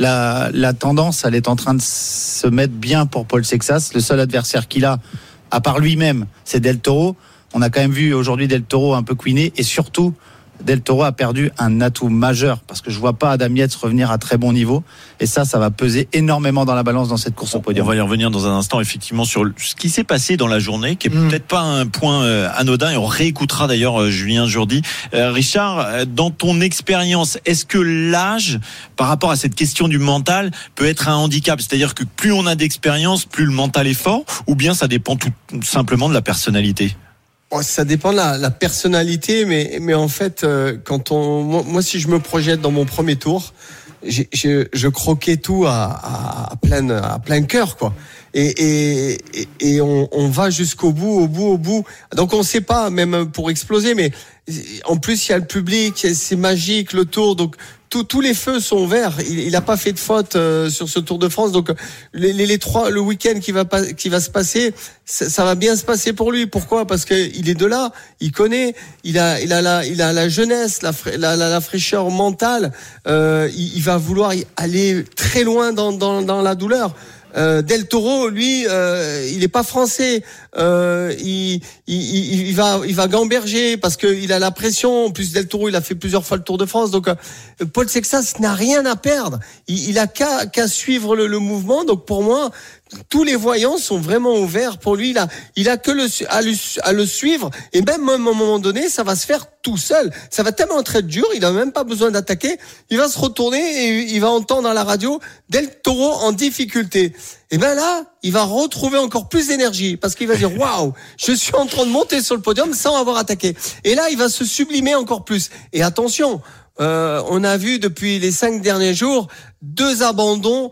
la tendance, elle est en train de se mettre bien pour Paul Sexas. Le seul adversaire qu'il a, à part lui-même, c'est Del Toro. On a quand même vu aujourd'hui Del Toro un peu couiné, et surtout Del Toro a perdu un atout majeur, parce que je vois pas Adam Yates revenir à très bon niveau, et ça va peser énormément dans la balance dans cette course au podium. On va y revenir dans un instant effectivement sur ce qui s'est passé dans la journée, qui est peut-être pas un point anodin, et on réécoutera d'ailleurs Julien Jourdi. Richard, dans ton expérience, est-ce que l'âge, par rapport à cette question du mental, peut être un handicap? C'est-à-dire que plus on a d'expérience, plus le mental est fort, ou bien ça dépend tout simplement de la personnalité? Ça dépend de la personnalité, mais en fait, moi, si je me projette dans mon premier tour, je croquais tout à plein cœur, quoi. Et on va jusqu'au bout, au bout. Donc on sait pas, même pour exploser, mais en plus il y a le public, c'est magique le Tour, donc tous les feux sont verts. Il a pas fait de faute sur ce Tour de France, donc les 3, le week-end qui va se passer, ça va bien se passer pour lui. Pourquoi? Parce que il est de là, il connaît, il a la jeunesse, la fraîcheur mentale. Il va vouloir aller très loin dans la douleur. Del Toro, lui, il est pas français. Il va gamberger parce que il a la pression. En plus, Del Toro, il a fait plusieurs fois le Tour de France. Donc, Paul Sexas n'a rien à perdre. Il a qu'à suivre le mouvement. Donc, pour moi, tous les voyants sont vraiment ouverts pour lui. Il a que à le suivre. Et même à un moment donné, ça va se faire tout seul. Ça va tellement être dur, il a même pas besoin d'attaquer. Il va se retourner et il va entendre à la radio Del Toro en difficulté. Et ben là, il va retrouver encore plus d'énergie parce qu'il va dire waouh, je suis en train de monter sur le podium sans avoir attaqué. Et là, il va se sublimer encore plus. Et attention, on a vu depuis les 5 derniers jours 2 abandons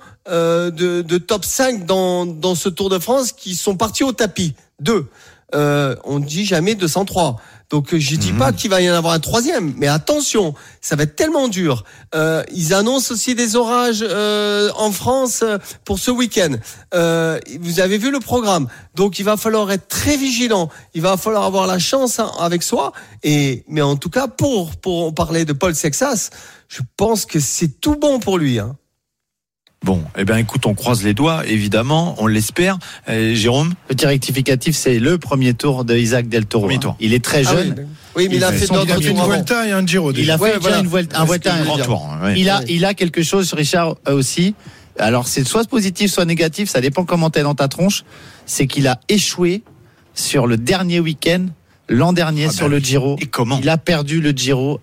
de top 5 dans ce Tour de France qui sont partis au tapis. 2. On ne dit jamais 203. Donc je dis pas qu'il va y en avoir un 3e, mais attention, ça va être tellement dur. Ils annoncent aussi des orages en France pour ce week-end. Vous avez vu le programme, donc il va falloir être très vigilant. Il va falloir avoir la chance avec soi. Mais en tout cas, pour parler de Paul Sexas, je pense que c'est tout bon pour lui. Bon, écoute, on croise les doigts, évidemment, on l'espère. Jérôme ? Petit rectificatif, c'est le premier tour de Isaac Del Toro. Il est très jeune. Oui, mais il a fait d'autres une Vuelta et un Giro. Il a fait déjà un Vuelta et un grand tour. Ouais. Il a quelque chose, Richard, aussi. Alors, c'est soit positif, soit négatif. Ça dépend comment t'es dans ta tronche. C'est qu'il a échoué sur le dernier week-end l'an dernier sur le Giro. Et comment ? Il a perdu le Giro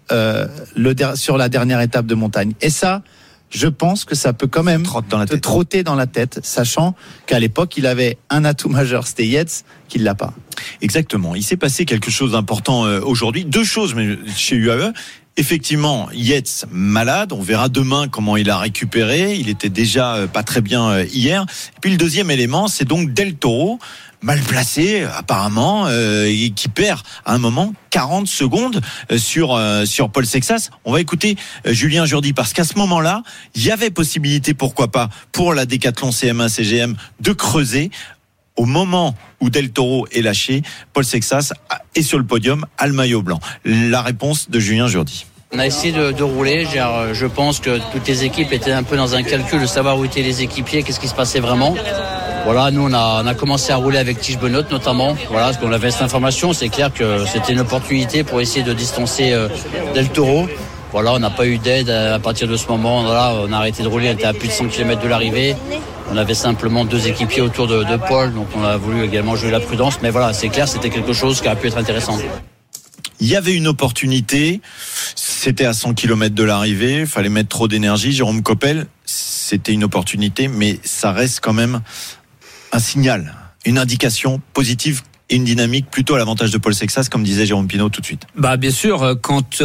sur la dernière étape de montagne. Et ça, je pense que ça peut quand même te trotter dans la tête, sachant qu'à l'époque, il avait un atout majeur, c'était Yates, qu'il l'a pas. Exactement. Il s'est passé quelque chose d'important aujourd'hui. Deux choses mais chez UAE. Effectivement, Yates malade. On verra demain comment il a récupéré. Il était déjà pas très bien hier. Et puis le deuxième élément, c'est donc Del Toro, mal placé apparemment, et qui perd à un moment 40 secondes sur Paul Sexas. On va écouter Julien Jourdi parce qu'à ce moment-là, il y avait possibilité, pourquoi pas, pour la Décathlon CM1 CGM de creuser. Au moment où Del Toro est lâché, Paul Sexas est sur le podium, a le maillot blanc. La réponse de Julien Jourdi. On a essayé de rouler. Je pense que toutes les équipes étaient un peu dans un calcul de savoir où étaient les équipiers, qu'est-ce qui se passait vraiment. Voilà, nous on a commencé à rouler avec Tige Benoît notamment. Voilà, parce qu'on avait cette information. C'est clair que c'était une opportunité pour essayer de distancer Del Toro. Voilà, on n'a pas eu d'aide à partir de ce moment. Voilà, on a arrêté de rouler. On était à plus de 100 km de l'arrivée. On avait simplement 2 équipiers autour de Paul, donc on a voulu également jouer la prudence. Mais voilà, c'est clair, c'était quelque chose qui a pu être intéressant. Il y avait une opportunité, c'était à 100 km de l'arrivée, il fallait mettre trop d'énergie. Jérôme Coppel, c'était une opportunité, mais ça reste quand même un signal, une indication positive et une dynamique plutôt à l'avantage de Paul Sexas, comme disait Jérôme Pinault tout de suite. Bah bien sûr, quand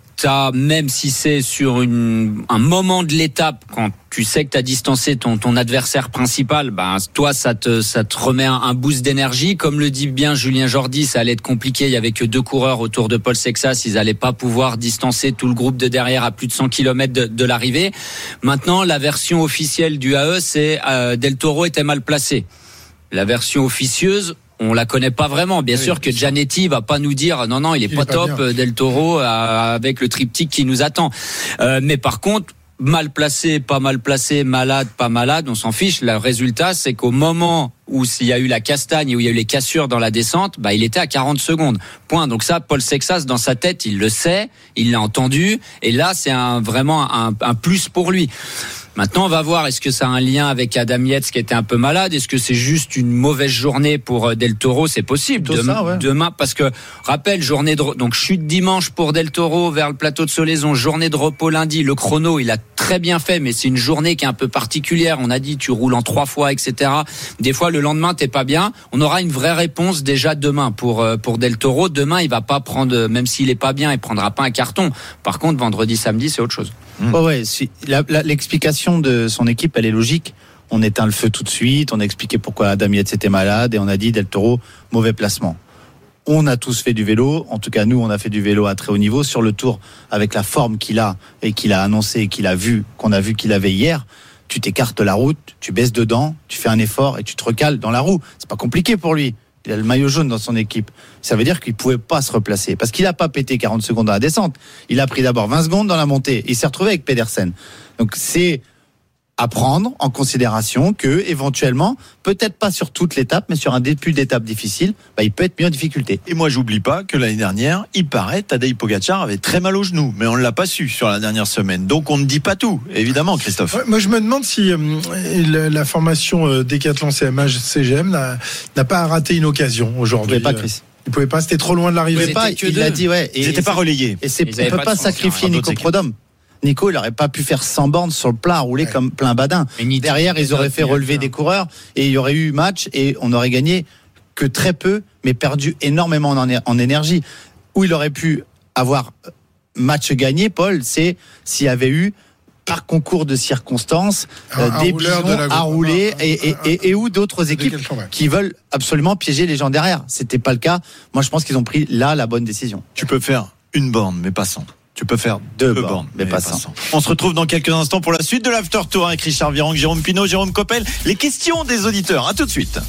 même si c'est sur un moment de l'étape, quand tu sais que tu as distancé ton adversaire principal, toi ça te remet un boost d'énergie. Comme le dit bien Julien Jourdi, ça allait être compliqué, il y avait que 2 coureurs autour de Paul Sexas, ils allaient pas pouvoir distancer tout le groupe de derrière à plus de 100 km de l'arrivée. Maintenant, la version officielle du AE, c'est Del Toro était mal placé. La version officieuse, on la connaît pas vraiment. Bien sûr que Gianetti va pas nous dire non, il est pas top, Del Toro, avec le triptyque qui nous attend. Mais par contre, mal placé, pas mal placé, malade, pas malade, on s'en fiche. Le résultat, c'est qu'au moment où il y a eu la castagne, où il y a eu les cassures dans la descente, il était à 40 secondes. Point. Donc ça, Paul Sexas, dans sa tête, il le sait, il l'a entendu. Et là, c'est vraiment un plus pour lui. Maintenant, on va voir, est-ce que ça a un lien avec Adam Yates qui était un peu malade? Est-ce que c'est juste une mauvaise journée pour Del Toro? C'est possible. Demain, parce que, rappelle, donc chute dimanche pour Del Toro vers le plateau de Solaison, journée de repos lundi. Le chrono, il a très bien fait, mais c'est une journée qui est un peu particulière. On a dit, tu roules en 3 fois, etc. Des fois, le lendemain, t'es pas bien. On aura une vraie réponse déjà demain pour Del Toro. Demain, il va pas prendre, même s'il est pas bien, il prendra pas un carton. Par contre, vendredi, samedi, c'est autre chose. L'explication de son équipe, elle est logique. On éteint le feu tout de suite, on a expliqué pourquoi Adam Yates était malade et on a dit Del Toro, mauvais placement. On a tous fait du vélo, en tout cas nous on a fait du vélo à très haut niveau sur le Tour avec la forme qu'il a et qu'il a annoncé et qu'on a vu qu'il avait hier. Tu t'écartes la route, tu baisses dedans, tu fais un effort et tu te recales dans la roue. C'est pas compliqué pour lui. Il a le maillot jaune dans son équipe. Ça veut dire qu'il pouvait pas se replacer parce qu'il a pas pété 40 secondes dans la descente. Il a pris d'abord 20 secondes dans la montée. Il s'est retrouvé avec Pedersen. Donc c'est à prendre en considération que éventuellement, peut-être pas sur toute l'étape, mais sur un début d'étape difficile, il peut être mis en difficulté. Et moi, j'oublie pas que l'année dernière, il paraît, Tadej Pogačar avait très mal au genou, mais on ne l'a pas su sur la dernière semaine. Donc on ne dit pas tout, évidemment, Christophe. Ouais, moi, je me demande si la formation Décathlon CMA CGM n'a pas raté une occasion aujourd'hui. Il pouvait pas, Chris. Il pouvait pas, c'était trop loin de l'arrivée. Il a dit, ouais. Ils n'étaient pas relayés. Et on ne peut pas sacrifier Nico Prodhomme. Nico, il n'aurait pas pu faire 100 bornes sur le plat, rouler comme plein badin. Derrière, ils auraient fait relever des coureurs et il y aurait eu match et on aurait gagné que très peu, mais perdu énormément en énergie. Où il aurait pu avoir match gagné, Paul, c'est s'il y avait eu par concours de circonstances des bisons à rouler et ou d'autres équipes qui veulent absolument piéger les gens derrière. C'était pas le cas. Moi, je pense qu'ils ont pris là la bonne décision. Tu peux faire une borne, mais pas 100. Tu peux faire 2 bornes, mais pas 100. On se retrouve dans quelques instants pour la suite de l'After Tour avec Richard Virenque, Jérôme Pinault, Jérôme Coppel. Les questions des auditeurs. À tout de suite.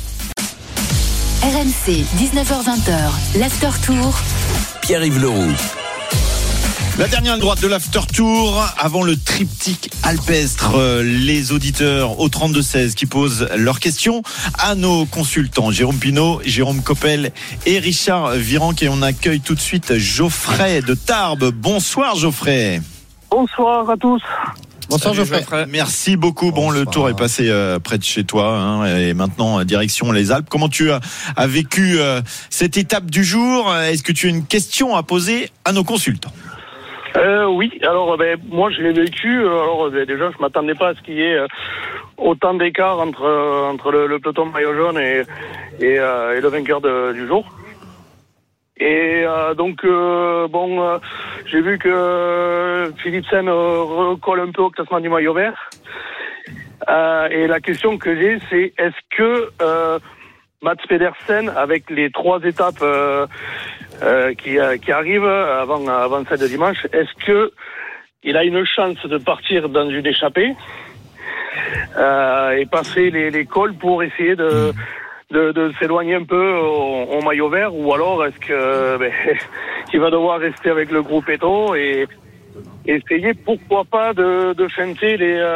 RMC, 19h-20h, l'After Tour. Pierre-Yves Leroux. La dernière droite de l'After Tour avant le triptyque alpestre. Les auditeurs au 32-16 qui posent leurs questions à nos consultants Jérôme Pinault, Jérôme Coppel et Richard Virenque. Et on accueille tout de suite Geoffrey de Tarbes. Bonsoir Geoffrey. Bonsoir à tous. Bonsoir Geoffrey. Merci beaucoup. Bon, le tour est passé près de chez toi et maintenant direction les Alpes. Comment tu as vécu cette étape du jour? Est-ce que tu as une question à poser à nos consultants? Oui, alors moi je l'ai vécu. Alors déjà je m'attendais pas à ce qu'il y ait autant d'écart entre le peloton maillot jaune et le vainqueur du jour. Et donc j'ai vu que Philipsen recolle un peu au classement du maillot vert. Et la question que j'ai, c'est est-ce que Mats Pedersen, avec les 3 étapes qui arrivent avant celle de dimanche, est-ce que il a une chance de partir dans une échappée et passer les cols pour essayer de s'éloigner un peu au maillot vert, ou alors est-ce que qu'il va devoir rester avec le groupe Eto et essayer pourquoi pas de feinter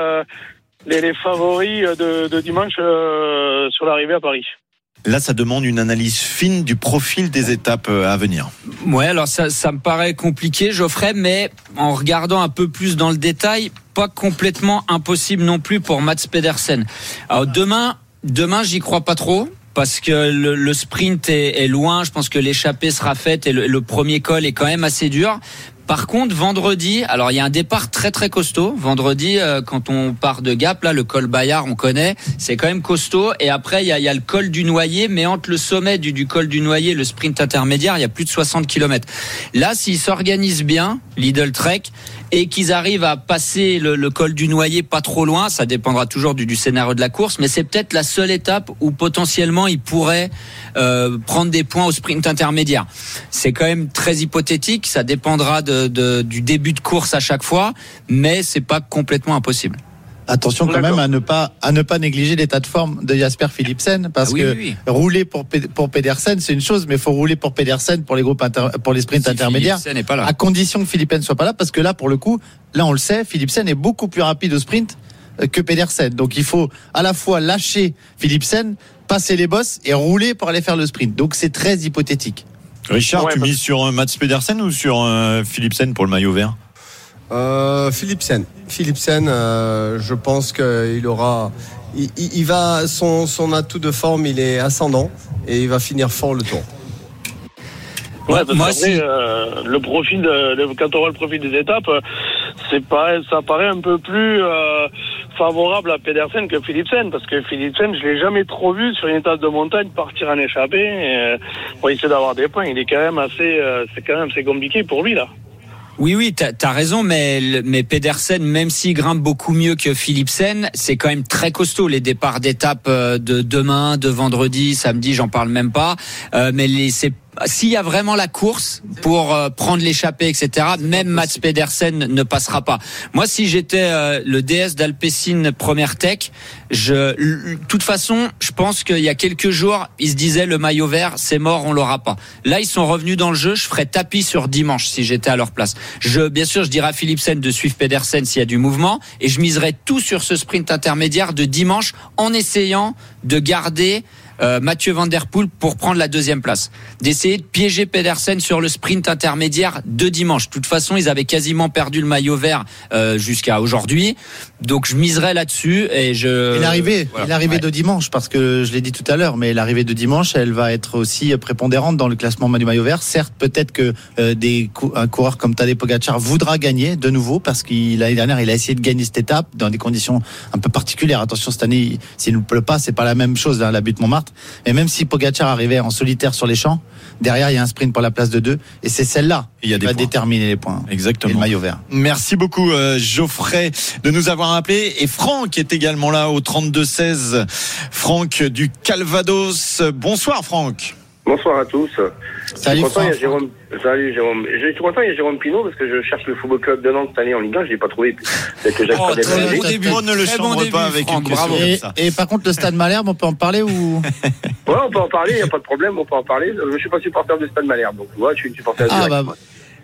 les favoris de dimanche sur l'arrivée à Paris. Là, ça demande une analyse fine du profil des étapes à venir. Ouais, alors ça me paraît compliqué, Geoffrey, mais en regardant un peu plus dans le détail, pas complètement impossible non plus pour Mats Pedersen. Alors demain, j'y crois pas trop. Parce que le sprint est loin, je pense que l'échappée sera faite et le premier col est quand même assez dur. Par contre, vendredi, alors il y a un départ très très costaud. Vendredi, quand on part de Gap, là, le col Bayard, on connaît, c'est quand même costaud. Et après, il y a le col du Noyer, mais entre le sommet du col du Noyer et le sprint intermédiaire, il y a plus de 60 km. Là, s'ils s'organisent bien, Lidl Trek, et qu'ils arrivent à passer le col du Noyer pas trop loin, ça dépendra toujours du scénario de la course, mais c'est peut-être la seule étape où potentiellement ils pourraient prendre des points au sprint intermédiaire. C'est quand même très hypothétique, ça dépendra du début de course à chaque fois, mais c'est pas complètement impossible. Attention quand même à ne pas négliger l'état de forme de Jasper Philipsen, parce que rouler pour Pedersen c'est une chose, mais il faut rouler pour Pedersen pour les sprints intermédiaires, à condition que Philipsen soit pas là, parce que là pour le coup, là on le sait, Philipsen est beaucoup plus rapide au sprint que Pedersen, donc il faut à la fois lâcher Philipsen, passer les bosses et rouler pour aller faire le sprint, donc c'est très hypothétique. Richard, tu mises sur Mats Pedersen ou sur Philipsen pour le maillot vert? Philipsen, je pense qu'il aura, il va son atout de forme, il est ascendant et il va finir fort le tour. Ouais, parce qu'après, le profil quand on voit le profil des étapes, ça paraît un peu plus favorable à Pedersen que Philipsen, parce que Philipsen, je l'ai jamais trop vu sur une étape de montagne partir en échappée pour essayer d'avoir des points. Il est quand même assez compliqué pour lui là. Oui, t'as raison, mais Pedersen, même s'il grimpe beaucoup mieux que Philipsen, c'est quand même très costaud. Les départs d'étape de demain, de vendredi, samedi, j'en parle même pas. Mais s'il y a vraiment la course pour prendre l'échappée, etc., même Mats Pedersen ne passera pas. Moi, si j'étais le DS d'Alpecin Première Tech, de toute façon, je pense qu'il y a quelques jours, ils se disaient le maillot vert, c'est mort, on l'aura pas. Là, ils sont revenus dans le jeu. Je ferais tapis sur dimanche si j'étais à leur place. Bien sûr, je dirais à Philipsen de suivre Pedersen s'il y a du mouvement, et je miserais tout sur ce sprint intermédiaire de dimanche en essayant de garder Mathieu Van Der Poel pour prendre la 2e place, d'essayer de piéger Pedersen sur le sprint intermédiaire de dimanche. De toute façon, ils avaient quasiment perdu le maillot vert jusqu'à aujourd'hui, donc je miserais là-dessus. Et l'arrivée de dimanche, parce que je l'ai dit tout à l'heure, mais l'arrivée de dimanche, elle va être aussi prépondérante dans le classement du maillot vert. Certes, peut-être que un coureur comme Tadej Pogačar voudra gagner de nouveau, parce que l'année dernière, il a essayé de gagner cette étape dans des conditions un peu particulières. Attention, cette année, s'il ne pleut pas, c'est pas la même chose, la butte Montmartre. Et même si Pogačar arrivait en solitaire sur les champs, derrière il y a un sprint pour la place de 2, et c'est celle-là qui va déterminer les points. Exactement. Et le maillot vert. Merci beaucoup Geoffrey de nous avoir appelé, et Franck est également là au 32-16. Franck du Calvados. Bonsoir Franck. Bonsoir à tous. Salut Franck. Salut Jérôme. Je suis content, il y a Jérôme Pinault, parce que je cherche le Football Club de Nantes cette année en Ligue 1, je l'ai pas trouvé. Très bon début. On ne le chambre pas avec une question comme ça. Et par contre, le Stade Malherbe, on peut en parler ou? Ouais, on peut en parler, il n'y a pas de problème, on peut en parler. Je ne suis pas supporter du Stade Malherbe, donc ouais, je suis une supporter du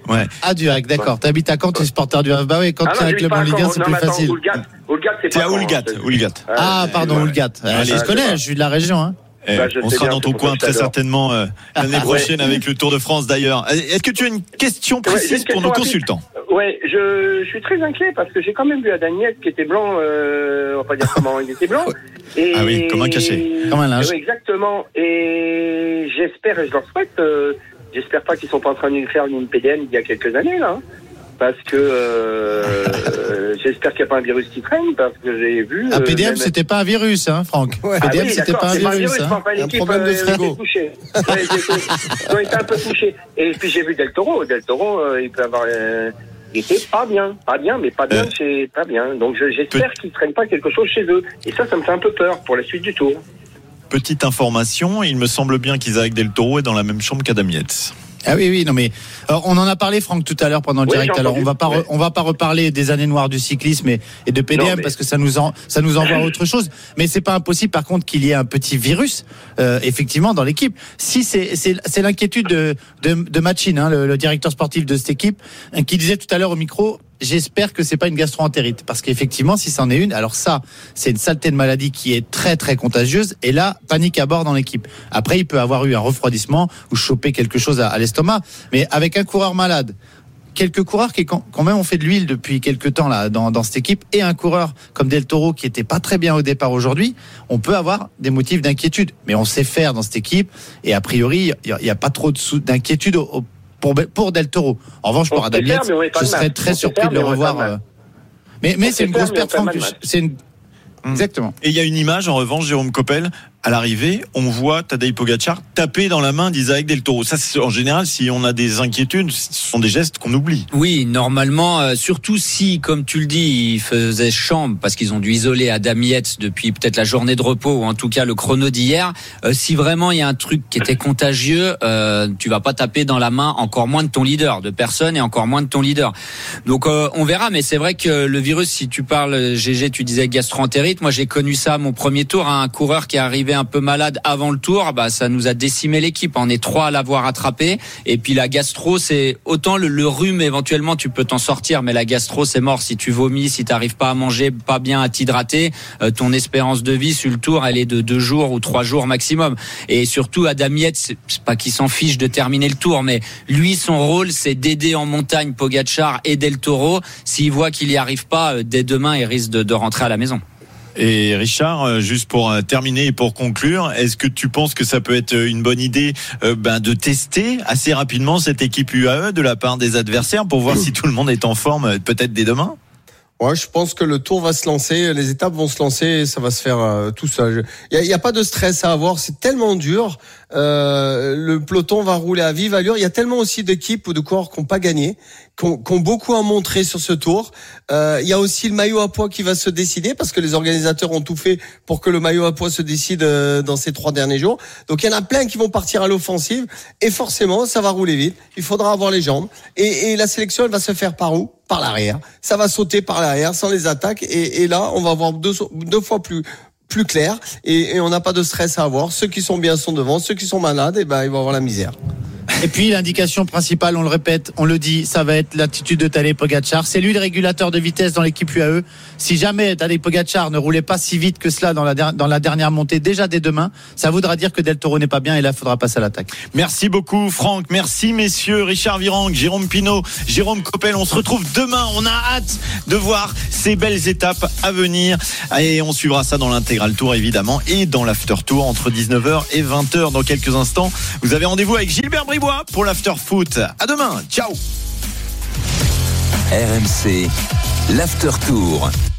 Ouais. Ah, du HAC, d'accord. T'habites à Caen, tu es supporter du HAC. Bah oui, quand tu as un club en Ligue 1, c'est plus facile. Oulgat, c'est T'es à Oulgat. Ah, pardon, Oulgat. Je connais, je suis de la région. Hein. On sera dans ton coin très certainement l'année prochaine avec le Tour de France d'ailleurs. Est-ce que tu as une question précise pour nos consultants? Ouais, je suis très inquiet parce que j'ai quand même vu Adamiette qui était blanc, on va pas dire comment il était blanc. Et ah oui, comme un cachet. Comme un linge. Oui, exactement. Et j'espère, et je leur souhaite, j'espère pas qu'ils sont pas en train de faire une PDM il y a quelques années là. Parce que j'espère qu'il n'y a pas un virus qui traîne, parce que j'ai vu... Un PDM, c'était pas un virus, hein, Franck. Ouais. PDM, oui, c'était pas un virus. Hein. Un problème de frigo. Ils ont été un peu touchés. Et puis j'ai vu Del Toro. Del Toro, il peut avoir... il était pas bien, mais pas bien, c'est pas bien. Donc j'espère qu'ils ne traînent pas quelque chose chez eux. Et ça me fait un peu peur pour la suite du Tour. Petite information, il me semble bien qu'Isaac Del Toro est dans la même chambre qu'Adam Yates. Ah oui, non mais on en a parlé, Franck, tout à l'heure pendant le direct. Alors on va pas reparler des années noires du cyclisme et de PDM parce que ça nous envoie à autre chose. Mais c'est pas impossible, par contre, qu'il y ait un petit virus effectivement dans l'équipe. Si c'est l'inquiétude de Machin, hein, le directeur sportif de cette équipe, qui disait tout à l'heure au micro. J'espère que c'est pas une gastro-entérite, parce qu'effectivement, si c'en est une, alors ça, c'est une saleté de maladie qui est très très contagieuse, et là, panique à bord dans l'équipe. Après, il peut avoir eu un refroidissement ou choper quelque chose à l'estomac, mais avec un coureur malade, quelques coureurs qui quand même ont fait de l'huile depuis quelques temps là dans cette équipe, et un coureur comme Del Toro qui était pas très bien au départ aujourd'hui, on peut avoir des motifs d'inquiétude, mais on sait faire dans cette équipe, et a priori, il y a pas trop d'inquiétude pour Del Toro. En revanche, pour Adam Yates, je serais très surpris de le revoir. Mais c'est une grosse perte, Franck. Exactement. Et il y a une image, en revanche, Jérôme Coppel, à l'arrivée, on voit Tadej Pogačar taper dans la main d'Isaac Del Toro. Ça, en général, si on a des inquiétudes, ce sont des gestes qu'on oublie. Oui, normalement, surtout si, comme tu le dis, ils faisaient chambre parce qu'ils ont dû isoler Adam Yates depuis peut-être la journée de repos ou en tout cas le chrono d'hier. Si vraiment il y a un truc qui était contagieux, tu vas pas taper dans la main encore moins de ton leader, de personne et encore moins de ton leader. Donc on verra, mais c'est vrai que le virus, si tu parles, GG, tu disais gastro-entérite. Moi, j'ai connu ça à mon premier tour, hein, un coureur qui est arrivé un peu malade avant le tour, ça nous a décimé l'équipe. On est 3 à l'avoir attrapé. Et puis la gastro, c'est autant le rhume, éventuellement tu peux t'en sortir, mais la gastro, c'est mort. Si tu vomis, si t'arrives pas à manger, pas bien à t'hydrater, ton espérance de vie sur le tour, elle est de 2 jours ou 3 jours maximum. Et surtout, Adam Yates, c'est pas qu'il s'en fiche de terminer le tour, mais lui, son rôle, c'est d'aider en montagne Pogačar et Del Toro. S'il voit qu'il y arrive pas, dès demain, il risque de rentrer à la maison. Et Richard, juste pour terminer et pour conclure, est-ce que tu penses que ça peut être une bonne idée de tester assez rapidement cette équipe UAE de la part des adversaires pour voir si tout le monde est en forme peut-être dès demain? Ouais, je pense que le tour va se lancer, les étapes vont se lancer, et ça va se faire tout seul. Il y a pas de stress à avoir, c'est tellement dur. Le peloton va rouler à vive allure. Il y a tellement aussi d'équipes ou de coureurs qui n'ont pas gagné, qui ont beaucoup à montrer sur ce tour. Il y a aussi le maillot à pois qui va se décider, parce que les organisateurs ont tout fait pour que le maillot à pois se décide dans ces 3 derniers jours. Donc il y en a plein qui vont partir à l'offensive, et forcément ça va rouler vite. Il faudra avoir les jambes, et la sélection elle va se faire par où? Par l'arrière. Ça va sauter par l'arrière sans les attaques, et là on va avoir deux fois plus clair, et on n'a pas de stress à avoir. Ceux qui sont bien sont devant, ceux qui sont malades, ils vont avoir la misère. Et puis l'indication principale, on le répète, on le dit, ça va être l'attitude de Tadej Pogačar. C'est lui le régulateur de vitesse dans l'équipe UAE. Si jamais Tadej Pogačar ne roulait pas si vite que cela dans la dernière montée, déjà dès demain, ça voudra dire que Del Toro n'est pas bien, et là il faudra passer à l'attaque. Merci beaucoup Franck, merci messieurs, Richard Virenque, Jérôme Pinault, Jérôme Coppel. On se retrouve demain, on a hâte de voir ces belles étapes à venir, et on suivra ça dans l'intégral tour évidemment, et dans l'after tour entre 19h et 20h dans quelques instants. Vous avez rendez-vous avec Gilbert Bribois pour l'after foot. À demain, ciao. RMC, l'after tour.